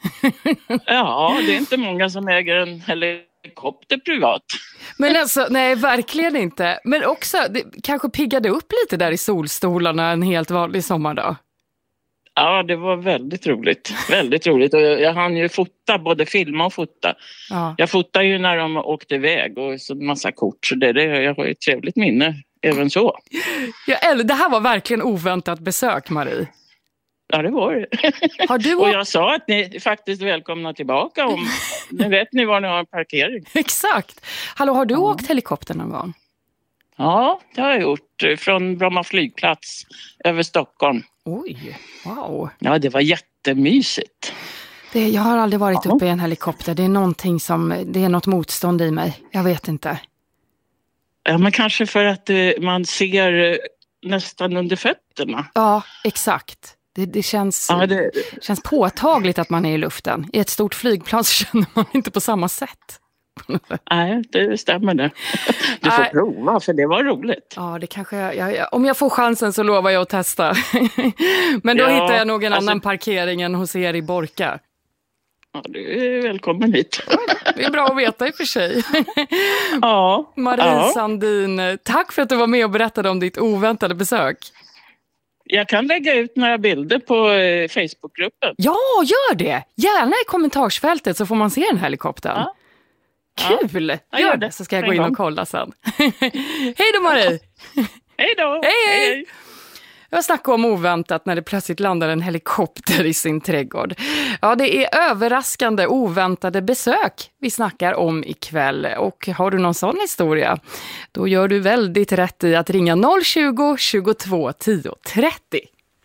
Ja, det är inte många som äger en helikopter privat. Men alltså, nej, verkligen inte. Men också, det kanske piggade upp lite där i solstolarna en helt vanlig sommardag. Ja, det var väldigt roligt. Väldigt roligt. Och jag hann ju fota, både filma och fota. Ja. Jag fotade ju när de åkte iväg och så en massa kort. Så jag har ett trevligt minne även så. Ja, det här var verkligen oväntat besök, Marie. Ja, det var det. Har du och jag sa att ni är faktiskt välkomna tillbaka om nu vet ni var ni har en parkering. Exakt. Hallå, har du åkt helikopter någon gång? Ja, det har jag gjort. Från Bromma flygplats över Stockholm. Oj, wow. Ja, det var jättemysigt. Jag har aldrig varit uppe i en helikopter. Det är någonting det är något motstånd i mig. Jag vet inte. Ja, men kanske för att man ser nästan under fötterna. Ja, exakt. Det känns påtagligt att man är i luften. I ett stort flygplan så känner man inte på samma sätt. Nej, det stämmer det. Du får prova, för det var roligt. Ja, det kanske om jag får chansen så lovar jag att testa. Men då hittar jag nog en annan parkering än hos er i Borka. Ja, du är välkommen hit. Det är bra att veta i och för sig. Ja. Marie Sandin, tack för att du var med och berättade om ditt oväntade besök. Jag kan lägga ut några bilder på Facebookgruppen. Ja, gör det! Gärna i kommentarsfältet så får man se den här helikoptern. Ja. Kul! Ja, gör det så ska jag gå in och kolla sen. Hej då, Marie! Hej då! Hej! Jag snackar om oväntat när det plötsligt landar en helikopter i sin trädgård. Ja, det är överraskande, oväntade besök vi snackar om ikväll. Och har du någon sån historia, då gör du väldigt rätt i att ringa 020 22 10 30.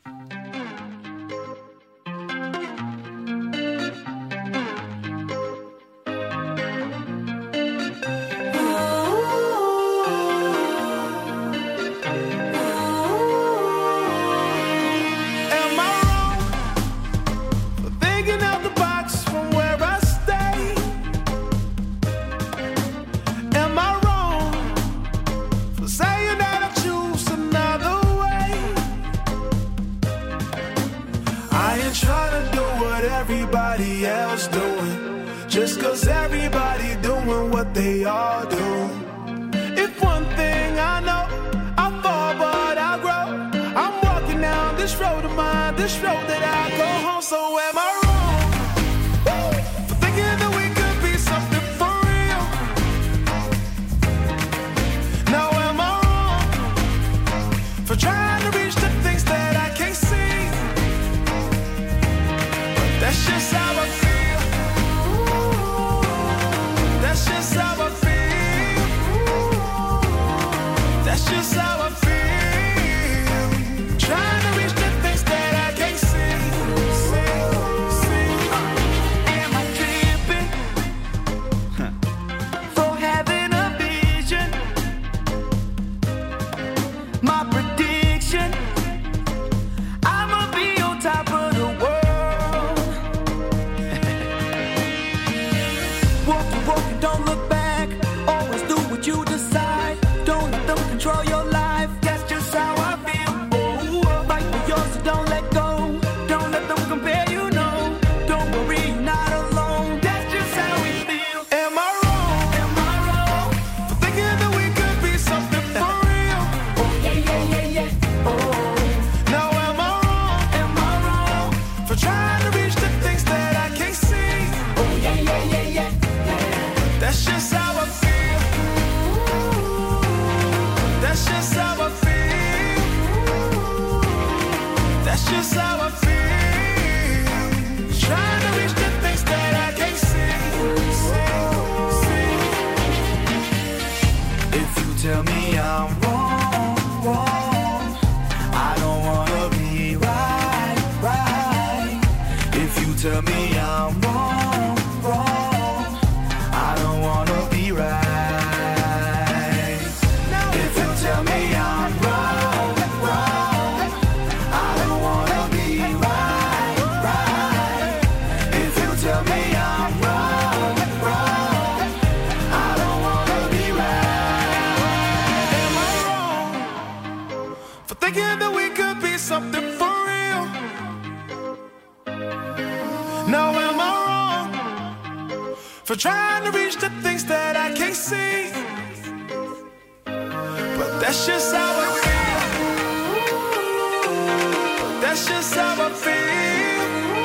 Everybody else doing, just 'cause everybody doing what they all do. If one thing I know, I fall but I grow. I'm walking down this road of mine, this road that I go home. So am I wrong for thinking that we could be something for real? Now am I wrong for trying to reach the things that I can't see? That's just how I feel. That's just how I feel. That's just how I feel. Trying to reach the things that I can't see. Am I tripping for having a vision? My prediction, I'ma be on top of the world. Don't look back, always do what you decide. Don't let them control your life, that's just how I feel. Oh, fight for yours, so don't let go. Don't let them compare you for trying to reach the things that I can't see. But that's just how I feel. That's just how I feel.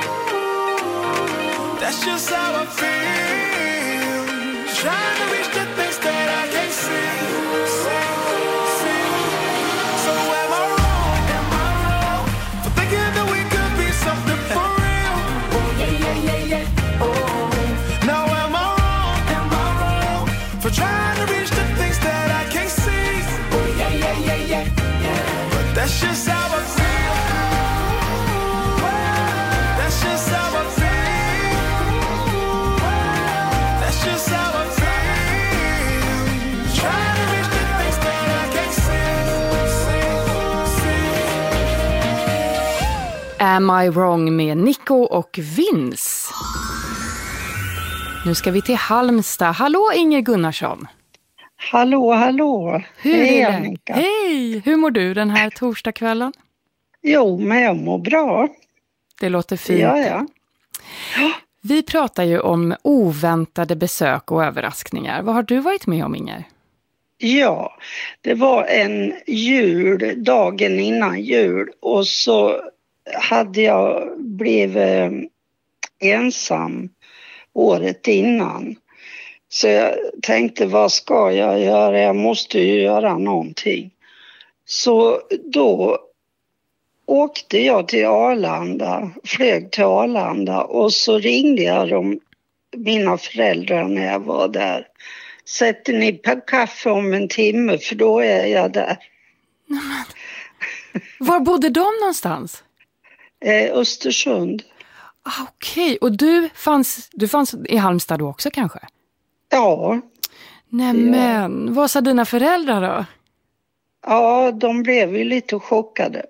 That's just how I feel. Trying to reach the things that I can't see. So am I wrong for thinking that we could be something for real? Yeah. Now am I wrong for trying to reach the things that I can't see? Yeah. But that's just how I feel. That's just how I feel. That's just how I feel. Trying to reach the things that I can't see. Am I wrong med Nico och Vince. Nu ska vi till Halmstad. Hallå Inger Gunnarsson. Hallå. Hej Annika. Hej, hur mår du den här torsdagskvällen? Jo, men jag mår bra. Det låter fint. Ja. Vi pratar ju om oväntade besök och överraskningar. Vad har du varit med om, Inger? Ja, det var en dagen innan jul och så hade jag blivit ensam året innan. Så jag tänkte, vad ska jag göra? Jag måste ju göra någonting. Så då åkte jag till Arlanda, flög till Arlanda och så ringde jag mina föräldrar när jag var där. Sätter ni på kaffe om en timme för då är jag där. Var bodde de någonstans? Östersund. Okej, och du fanns i Halmstad då också kanske? Ja. Nämen, vad sa dina föräldrar då? Ja, de blev ju lite chockade.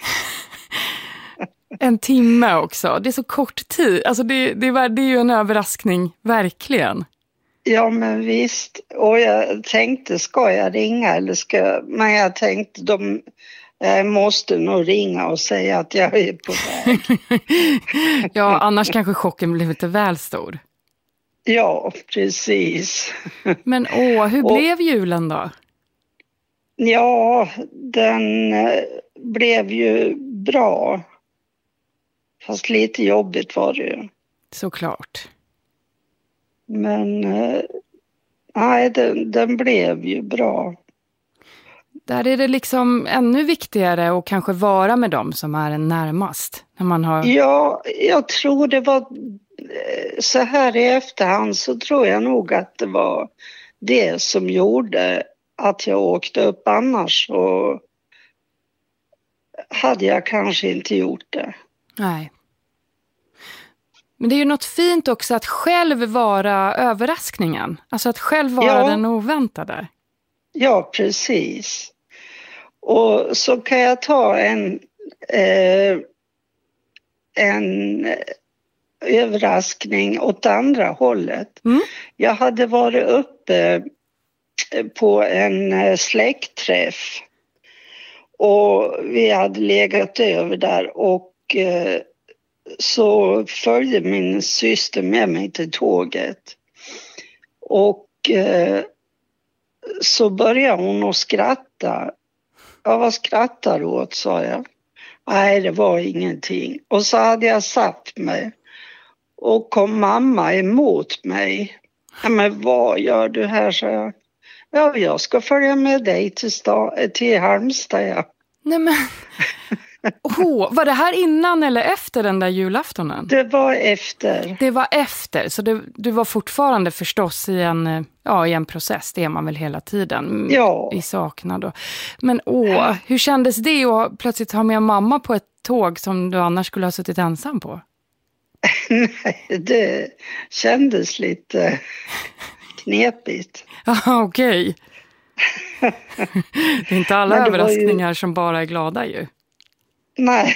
En timme också, det är så kort tid. Alltså det är ju en överraskning, verkligen. Ja, men visst. Och jag tänkte, ska jag ringa eller men jag tänkte, jag måste nog ringa och säga att jag är på väg. Ja, annars kanske chocken blir lite väl stor. Ja, precis. Men hur blev julen då? Ja, den blev ju bra. Fast lite jobbigt var det ju. Såklart. Men nej, den blev ju bra. Där är det liksom ännu viktigare att kanske vara med dem som är en närmast. När man har... Ja, jag tror det var så här i efterhand så tror jag nog att det var det som gjorde att jag åkte upp, annars så hade jag kanske inte gjort det. Nej. Men det är ju något fint också att själv vara överraskningen. Alltså att själv vara den oväntade. Ja, precis. Och så kan jag ta en överraskning åt andra hållet. Jag hade varit uppe på en släktträff och vi hade legat över där och så följde min syster med mig till tåget och så började hon att skratta. Ja, vad skrattar du åt, sa jag. Nej, det var ingenting. Och så hade jag satt mig och kom mamma emot mig. Ja, men vad gör du här, sa jag. Ja, jag ska följa med dig till Halmstad, ja. Nej, men... var det här innan eller efter den där julaftonen? Det var efter. Det var efter, så du var fortfarande förstås i en process, det är man väl hela tiden. Ja. I saknad då. Men hur kändes det att plötsligt ha med mamma på ett tåg som du annars skulle ha suttit ensam på? Nej, det kändes lite knepigt. Okej. Det är inte alla överraskningar som bara är glada ju. Nej.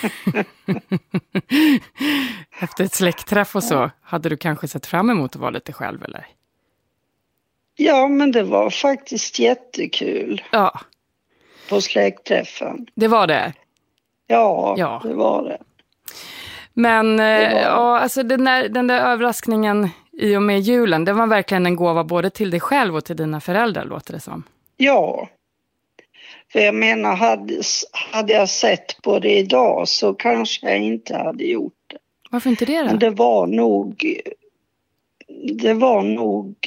Efter ett släktträff och så hade du kanske sett fram emot att vara lite själv, eller? Ja, men det var faktiskt jättekul. Ja. På släktträffen. Det var det? Ja, det var det. Men alltså den där överraskningen i och med julen. Det var verkligen en gåva både till dig själv och till dina föräldrar, låter det som. Ja. För jag menar, hade jag sett på det idag så kanske jag inte hade gjort det. Varför inte det då? Men det var nog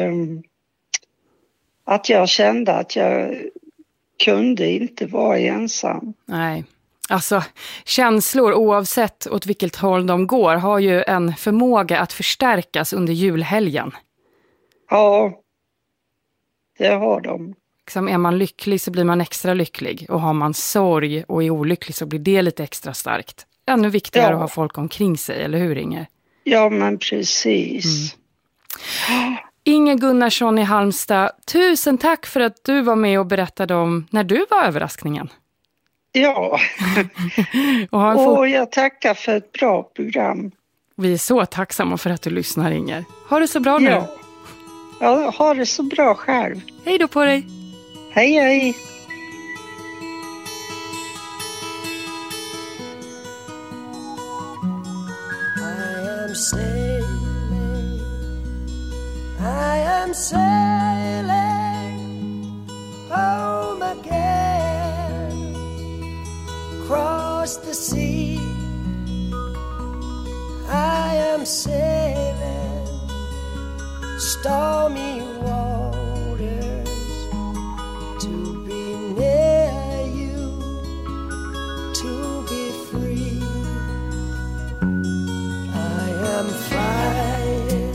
att jag kände att jag kunde inte vara ensam. Nej, alltså känslor oavsett åt vilket håll de går har ju en förmåga att förstärkas under julhelgen. Ja, det har de. Liksom är man lycklig så blir man extra lycklig. Och har man sorg och är olycklig så blir det lite extra starkt. Ännu viktigare att ha folk omkring sig, eller hur Inger? Ja, men precis. Inger Gunnarsson i Halmstad, tusen tack för att du var med och berättade om när du var överraskningen. Ja, och jag tackar för ett bra program. Vi är så tacksamma för att du lyssnar, Inger. Ha det så bra nu. Ja, ha det så bra själv. Hej då på dig. Hej, hej. I am sailing home again, across the sea. I am sailing stormy waters to be near you, to be free. I am flying,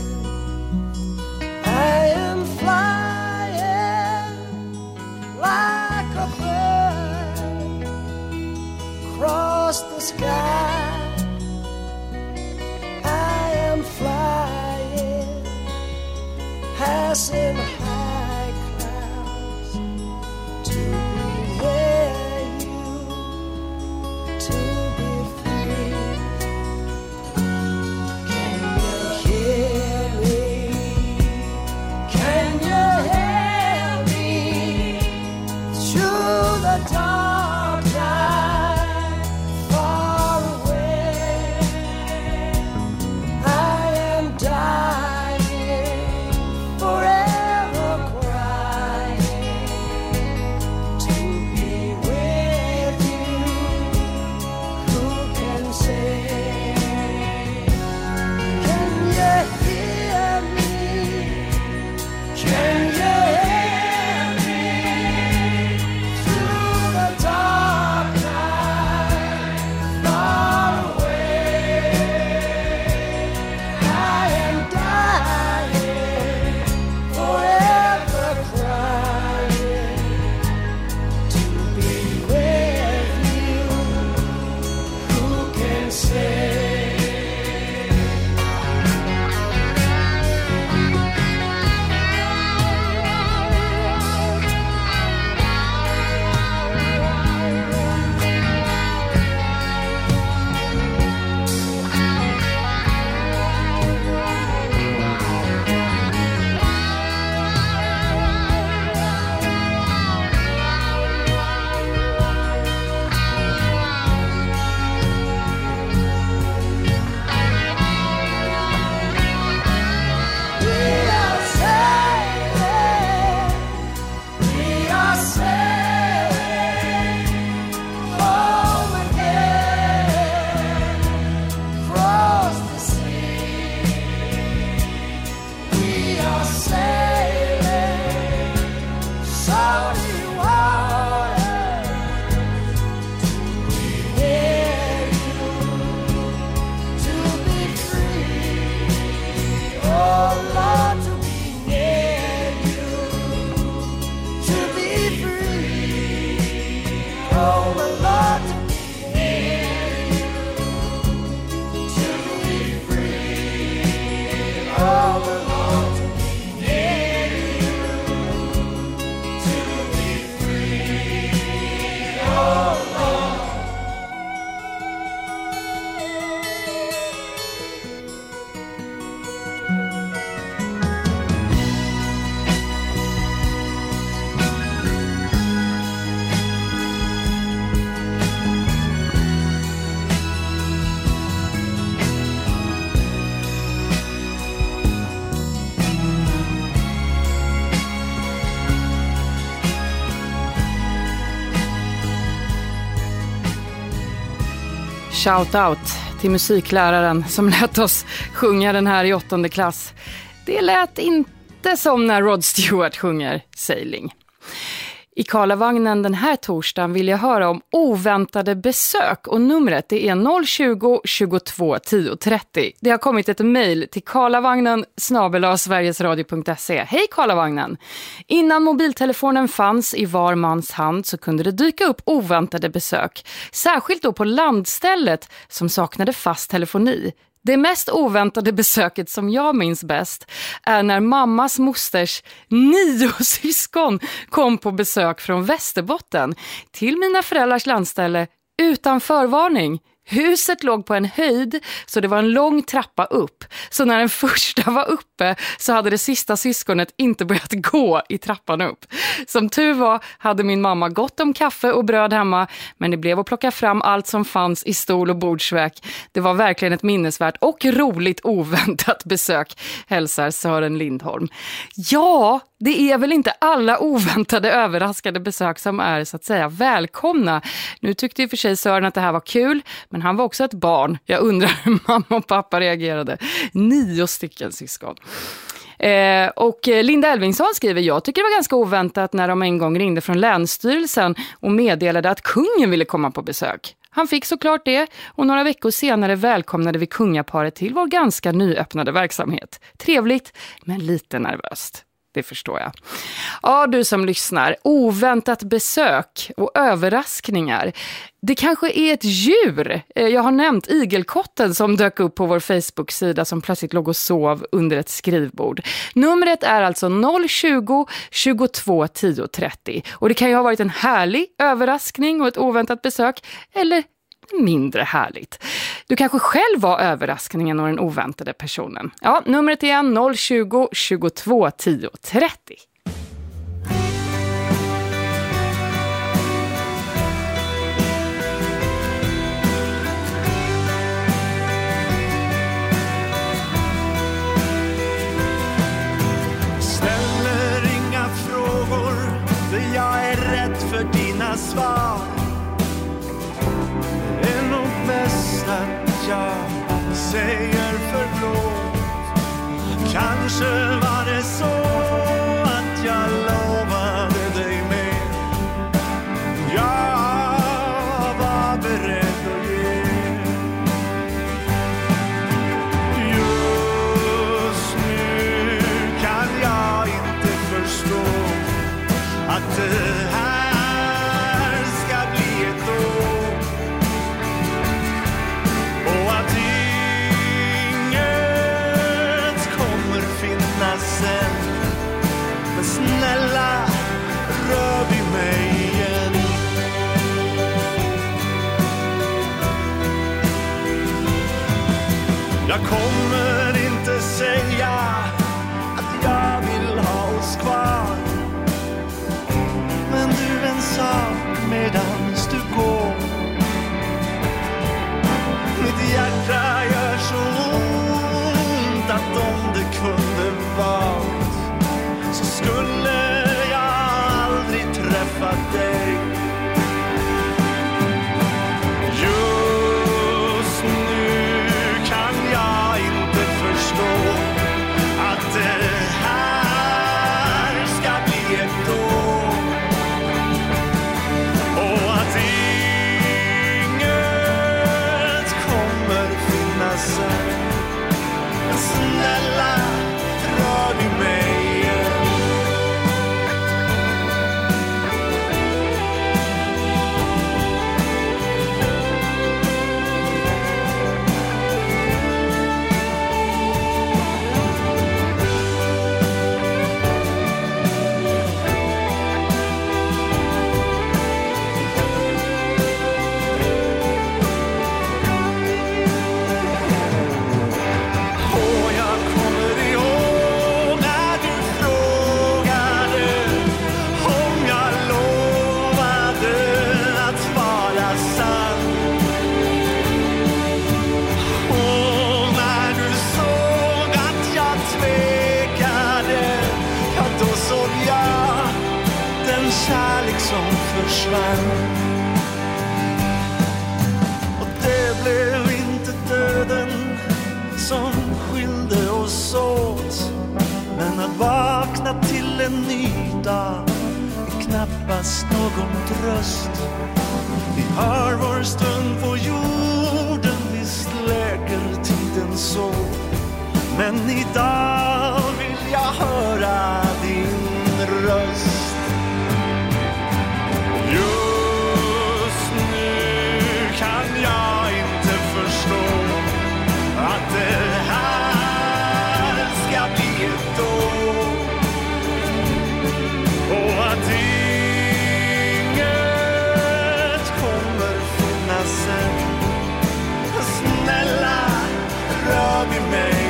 I am flying like a bird across the sky. I am flying, passing high clouds to be near you, to be free. Can you hear me? Can you hear me through the dark night far away? I am dying forever Shout out till musikläraren som lät oss sjunga den här i 8:e klass. Det lät inte som när Rod Stewart sjunger Sailing. I Karlavagnen den här torsdagen vill jag höra om oväntade besök och numret det är 020 22 10 30. Det har kommit ett mejl till karlavagnen@sverigesradio.se. Hej Karlavagnen! Innan mobiltelefonen fanns i var mans hand så kunde det dyka upp oväntade besök. Särskilt då på landstället som saknade fast telefoni. Det mest oväntade besöket som jag minns bäst är när mammas mosters 9 syskon kom på besök från Västerbotten till mina föräldrars landställe utan förvarning. Huset låg på en höjd så det var en lång trappa upp. Så när den första var uppe så hade det sista syskonet inte börjat gå i trappan upp. Som tur var hade min mamma gott om kaffe och bröd hemma. Men det blev att plocka fram allt som fanns i stol- och bordsverk. Det var verkligen ett minnesvärt och roligt oväntat besök, hälsar Sören Lindholm. Ja, det är väl inte alla oväntade överraskade besök som är så att säga välkomna. Nu tyckte i och för sig Sören att det här var kul, men han var också ett barn. Jag undrar hur mamma och pappa reagerade. 9 stycken syskon. Och Linda Elvingsson skriver, jag tycker det var ganska oväntat när de en gång ringde från Länsstyrelsen och meddelade att kungen ville komma på besök. Han fick såklart det och några veckor senare välkomnade vi kungaparet till vår ganska nyöppnade verksamhet. Trevligt men lite nervöst. Det förstår jag. Ja, du som lyssnar. Oväntat besök och överraskningar. Det kanske är ett djur. Jag har nämnt igelkotten som dök upp på vår Facebook-sida som plötsligt låg och sov under ett skrivbord. Numret är alltså 020 22 10 30. Och det kan ju ha varit en härlig överraskning och ett oväntat besök. Eller mindre härligt. Du kanske själv var överraskningen och den oväntade personen. Ja, numret är 020 22 10 30. Ställer inga frågor för jag är rädd för dina svar. Bäst att jag säger förlåt. Kanske var det så att jag lovade dig mer. Jag var beredd att ge. Just nu kan jag inte förstå att det här ska bli ett år. Och att inget kommer finnas sen. Men snälla, rör vid mig igen. Jag kommer inte säga att jag vill ha oss kvar. Men du, en sak medans du går. Mitt hjärta gör så ont att om det kunde vara så skulle jag aldrig träffa dig. Just nu kan jag inte förstå att det här ska bli ett år. Och att snälla, rör vid mig igen. Kärlek som försvann. Och det blev vaknat till en ny dag, knappast någon tröst. Vi har vår stund på jorden, visst läker tiden så. Men idag vill jag höra din röst. Just nu kan jag inte förstå att det här ska bli ett år. Och att inget kommer finnas sen. Snälla, rör vid mig.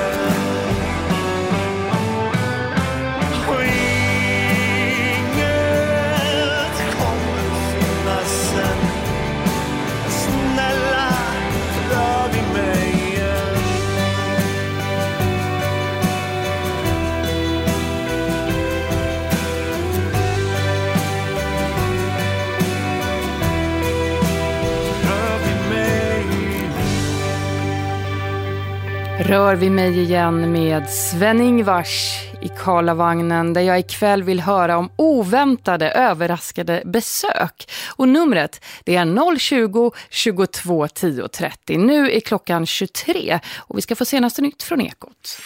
Rör vi mig igen med Sven-Ingvars i Karlavagnen, där jag ikväll vill höra om oväntade, överraskade besök. Och numret, det är 020 22 10 30. Nu är klockan 23 och vi ska få senaste nytt från Ekot.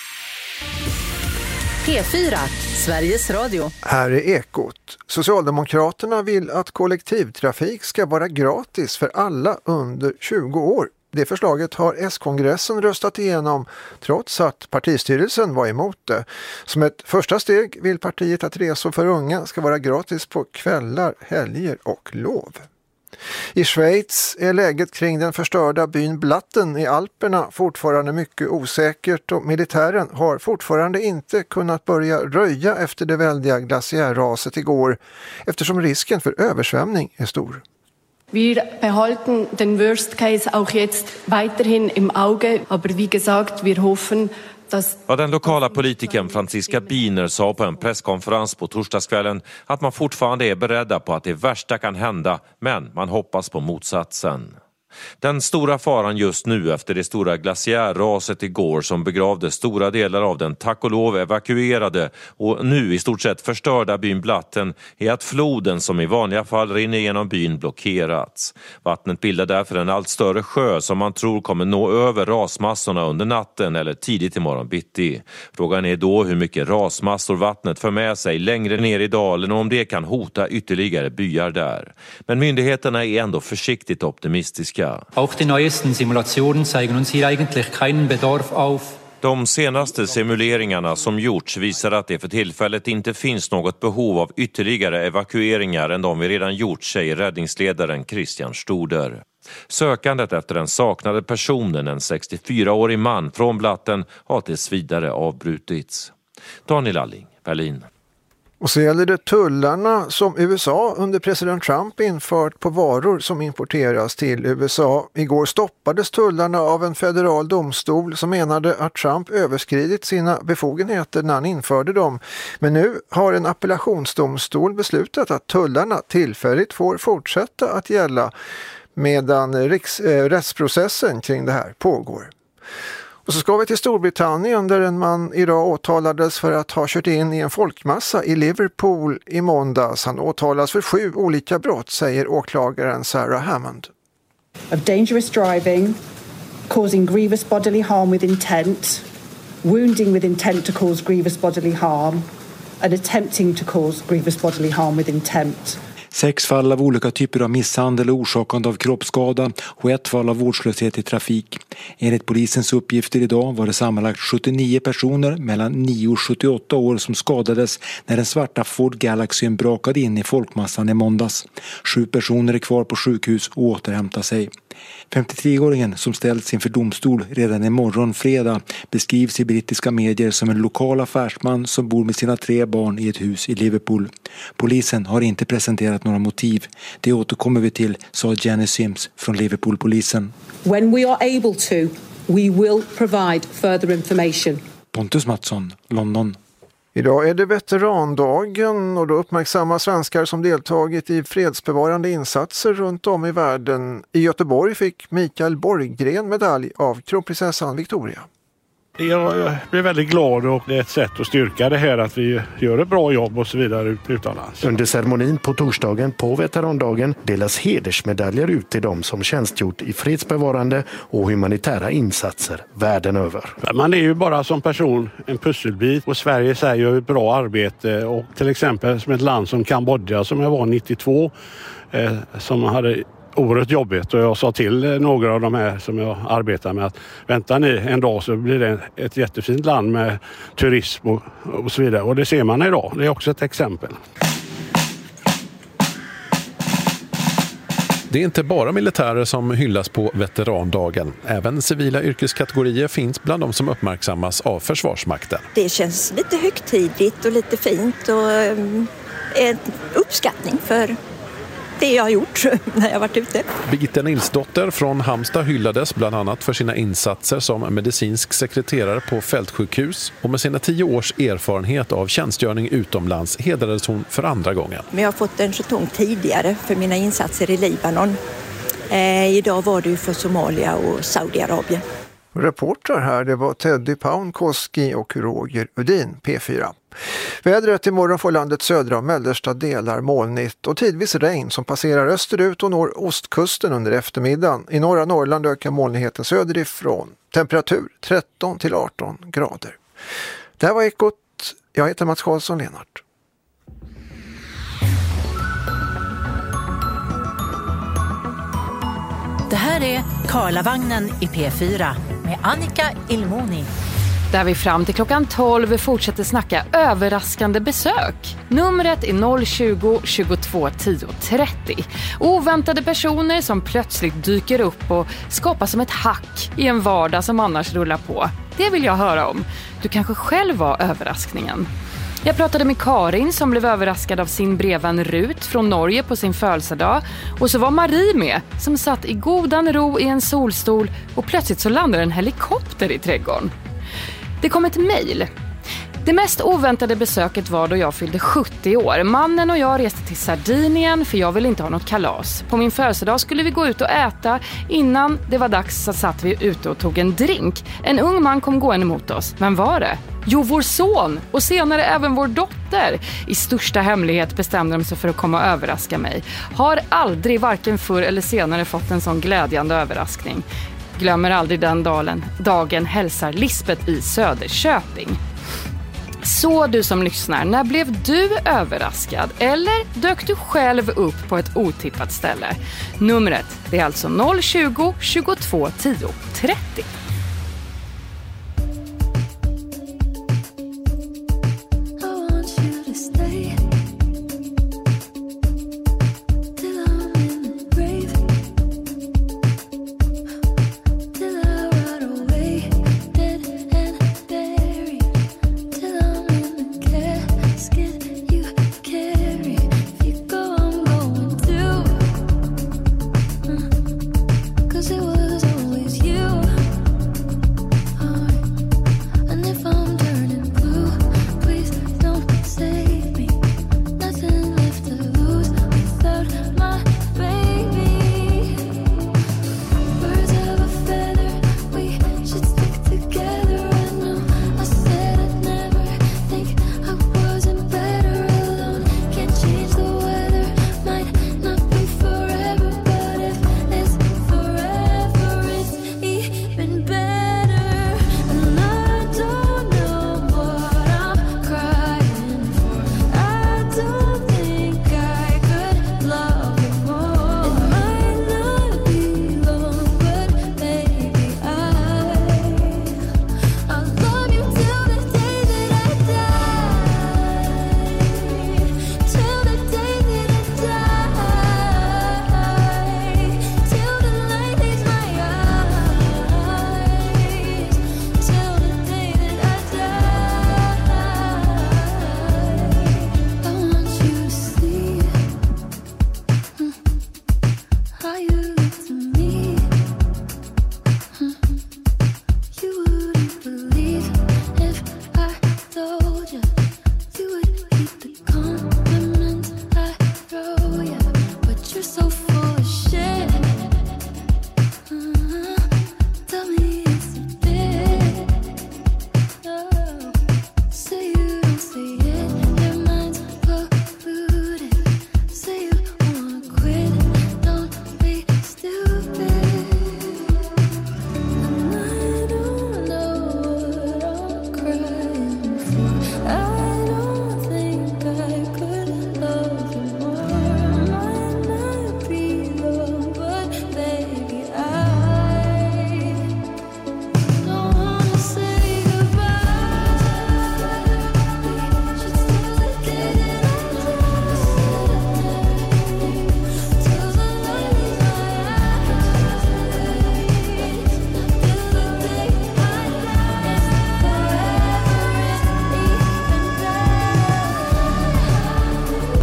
P4, Sveriges Radio. Här är Ekot. Socialdemokraterna vill att kollektivtrafik ska vara gratis för alla under 20 år. Det förslaget har S-kongressen röstat igenom trots att partistyrelsen var emot det. Som ett första steg vill partiet att resor för unga ska vara gratis på kvällar, helger och lov. I Schweiz är läget kring den förstörda byn Blatten i Alperna fortfarande mycket osäkert och militären har fortfarande inte kunnat börja röja efter det väldiga glaciärraset igår eftersom risken för översvämning är stor. Wir behalten den Worst Case auch jetzt weiterhin im Auge, aber wie gesagt, wir hoffen, dass... Ja, den lokala politikern Franziska Biner sa på en presskonferens på torsdagskvällen att man fortfarande är beredda på att det värsta kan hända, men man hoppas på motsatsen. Den stora faran just nu efter det stora glaciärraset igår som begravde stora delar av den tack och lov evakuerade och nu i stort sett förstörda byn Blatten är att floden som i vanliga fall rinner genom byn blockerats. Vattnet bildar därför en allt större sjö som man tror kommer nå över rasmassorna under natten eller tidigt imorgon bitti. Frågan är då hur mycket rasmassor vattnet för med sig längre ner i dalen och om det kan hota ytterligare byar där. Men myndigheterna är ändå försiktigt optimistiska. Auch die neuesten Simulationen zeigen uns hier eigentlich keinen Bedarf auf. De senaste simuleringarna som gjorts visar att det för tillfället inte finns något behov av ytterligare evakueringar än de vi redan gjort, säger räddningsledaren Christian Stoder. Sökandet efter den saknade personen, en 64-årig man från Blatten, har tills vidare avbrutits. Daniel Alling, Berlin. Och så gäller det tullarna som USA under president Trump infört på varor som importeras till USA. Igår stoppades tullarna av en federal domstol som menade att Trump överskridit sina befogenheter när han införde dem. Men nu har en appellationsdomstol beslutat att tullarna tillfälligt får fortsätta att gälla medan rättsprocessen kring det här pågår. Och så ska vi till Storbritannien där en man idag åtalades för att ha kört in i en folkmassa i Liverpool i måndags. Han åtalas för 7 olika brott, säger åklagaren Sarah Hammond. Of dangerous driving, causing grievous bodily harm with intent, wounding with intent to cause grievous bodily harm, and attempting to cause grievous bodily harm with intent. 6 fall av olika typer av misshandel orsakande av kroppsskada och 1 fall av vårdslöshet i trafik. Enligt polisens uppgifter idag var det sammanlagt 79 personer mellan 9 och 78 år som skadades när den svarta Ford Galaxy brakade in i folkmassan i måndags. 7 personer är kvar på sjukhus och återhämtar sig. 53-åringen som ställts inför domstol redan imorgon fredag beskrivs i brittiska medier som en lokal affärsman som bor med sina 3 barn i ett hus i Liverpool. Polisen har inte presenterat några motiv. Det återkommer vi till, sa Jenny Sims från Liverpool-polisen. When we are able to, we will provide further information. Pontus Mattsson, London. Idag är det veterandagen och då uppmärksamma svenskar som deltagit i fredsbevarande insatser runt om i världen. I Göteborg fick Mikael Borggren medalj av kronprinsessan Victoria. Jag blir väldigt glad och det är ett sätt att styrka det här att vi gör ett bra jobb och så vidare utomlands. Under ceremonin på torsdagen på veterandagen delas hedersmedaljer ut till de som tjänstgjort i fredsbevarande och humanitära insatser världen över. Man är ju bara som person en pusselbit och Sverige säger ett bra arbete och till exempel som ett land som Kambodja som jag var 92 som hade oerhört jobbigt och jag sa till några av de här som jag arbetar med att vänta ni en dag så blir det ett jättefint land med turism och så vidare och det ser man idag. Det är också ett exempel. Det är inte bara militärer som hyllas på veterandagen. Även civila yrkeskategorier finns bland de som uppmärksammas av Försvarsmakten. Det känns lite högtidligt och lite fint och en uppskattning för det jag har gjort när jag har varit ute. Birgitta Nilsdotter från Halmstad hyllades bland annat för sina insatser som medicinsk sekreterare på fältsjukhus och med sina 10 års erfarenhet av tjänstgöring utomlands hedrades hon för andra gången. Men jag har fått en jetong tidigare för mina insatser i Libanon. Idag var det ju för Somalia och Saudiarabien. Reportrar här, det var Teddy Paunkoski och Roger Udin, P4. Vädret imorgon får landets södra och mellersta delar molnigt och tidvis regn som passerar österut och når ostkusten under eftermiddagen. I norra Norrland ökar molnigheten söderifrån. Temperatur 13 till 18 grader. Det här var Ekot. Jag heter Mats Karlsson Lenart. Det här är Karlavagnen i P4 med Annika Ilmoni. Där vi fram till klockan 12 fortsätter snacka överraskande besök. Numret är 020 22 10 30. Oväntade personer som plötsligt dyker upp och skapar som ett hack i en vardag som annars rullar på. Det vill jag höra om. Du kanske själv var överraskningen. Jag pratade med Karin som blev överraskad av sin brevvän Rut från Norge på sin födelsedag. Och så var Marie med som satt i godan ro i en solstol och plötsligt så landade en helikopter i trädgården. Det kom ett mejl. Det mest oväntade besöket var då jag fyllde 70 år. Mannen och jag reste till Sardinien för jag ville inte ha något kalas. På min födelsedag skulle vi gå ut och äta. Innan det var dags så satt vi ute och tog en drink. En ung man kom gående emot oss. Vem var det? Jo, vår son och senare även vår dotter. I största hemlighet bestämde de sig för att komma och överraska mig. Har aldrig varken förr eller senare fått en sån glädjande överraskning. Glömmer aldrig den dagen hälsar Lisbeth i Söderköping. Så du som lyssnar, när blev du överraskad? Eller dök du själv upp på ett otippat ställe? Numret är alltså 020 22 10 30.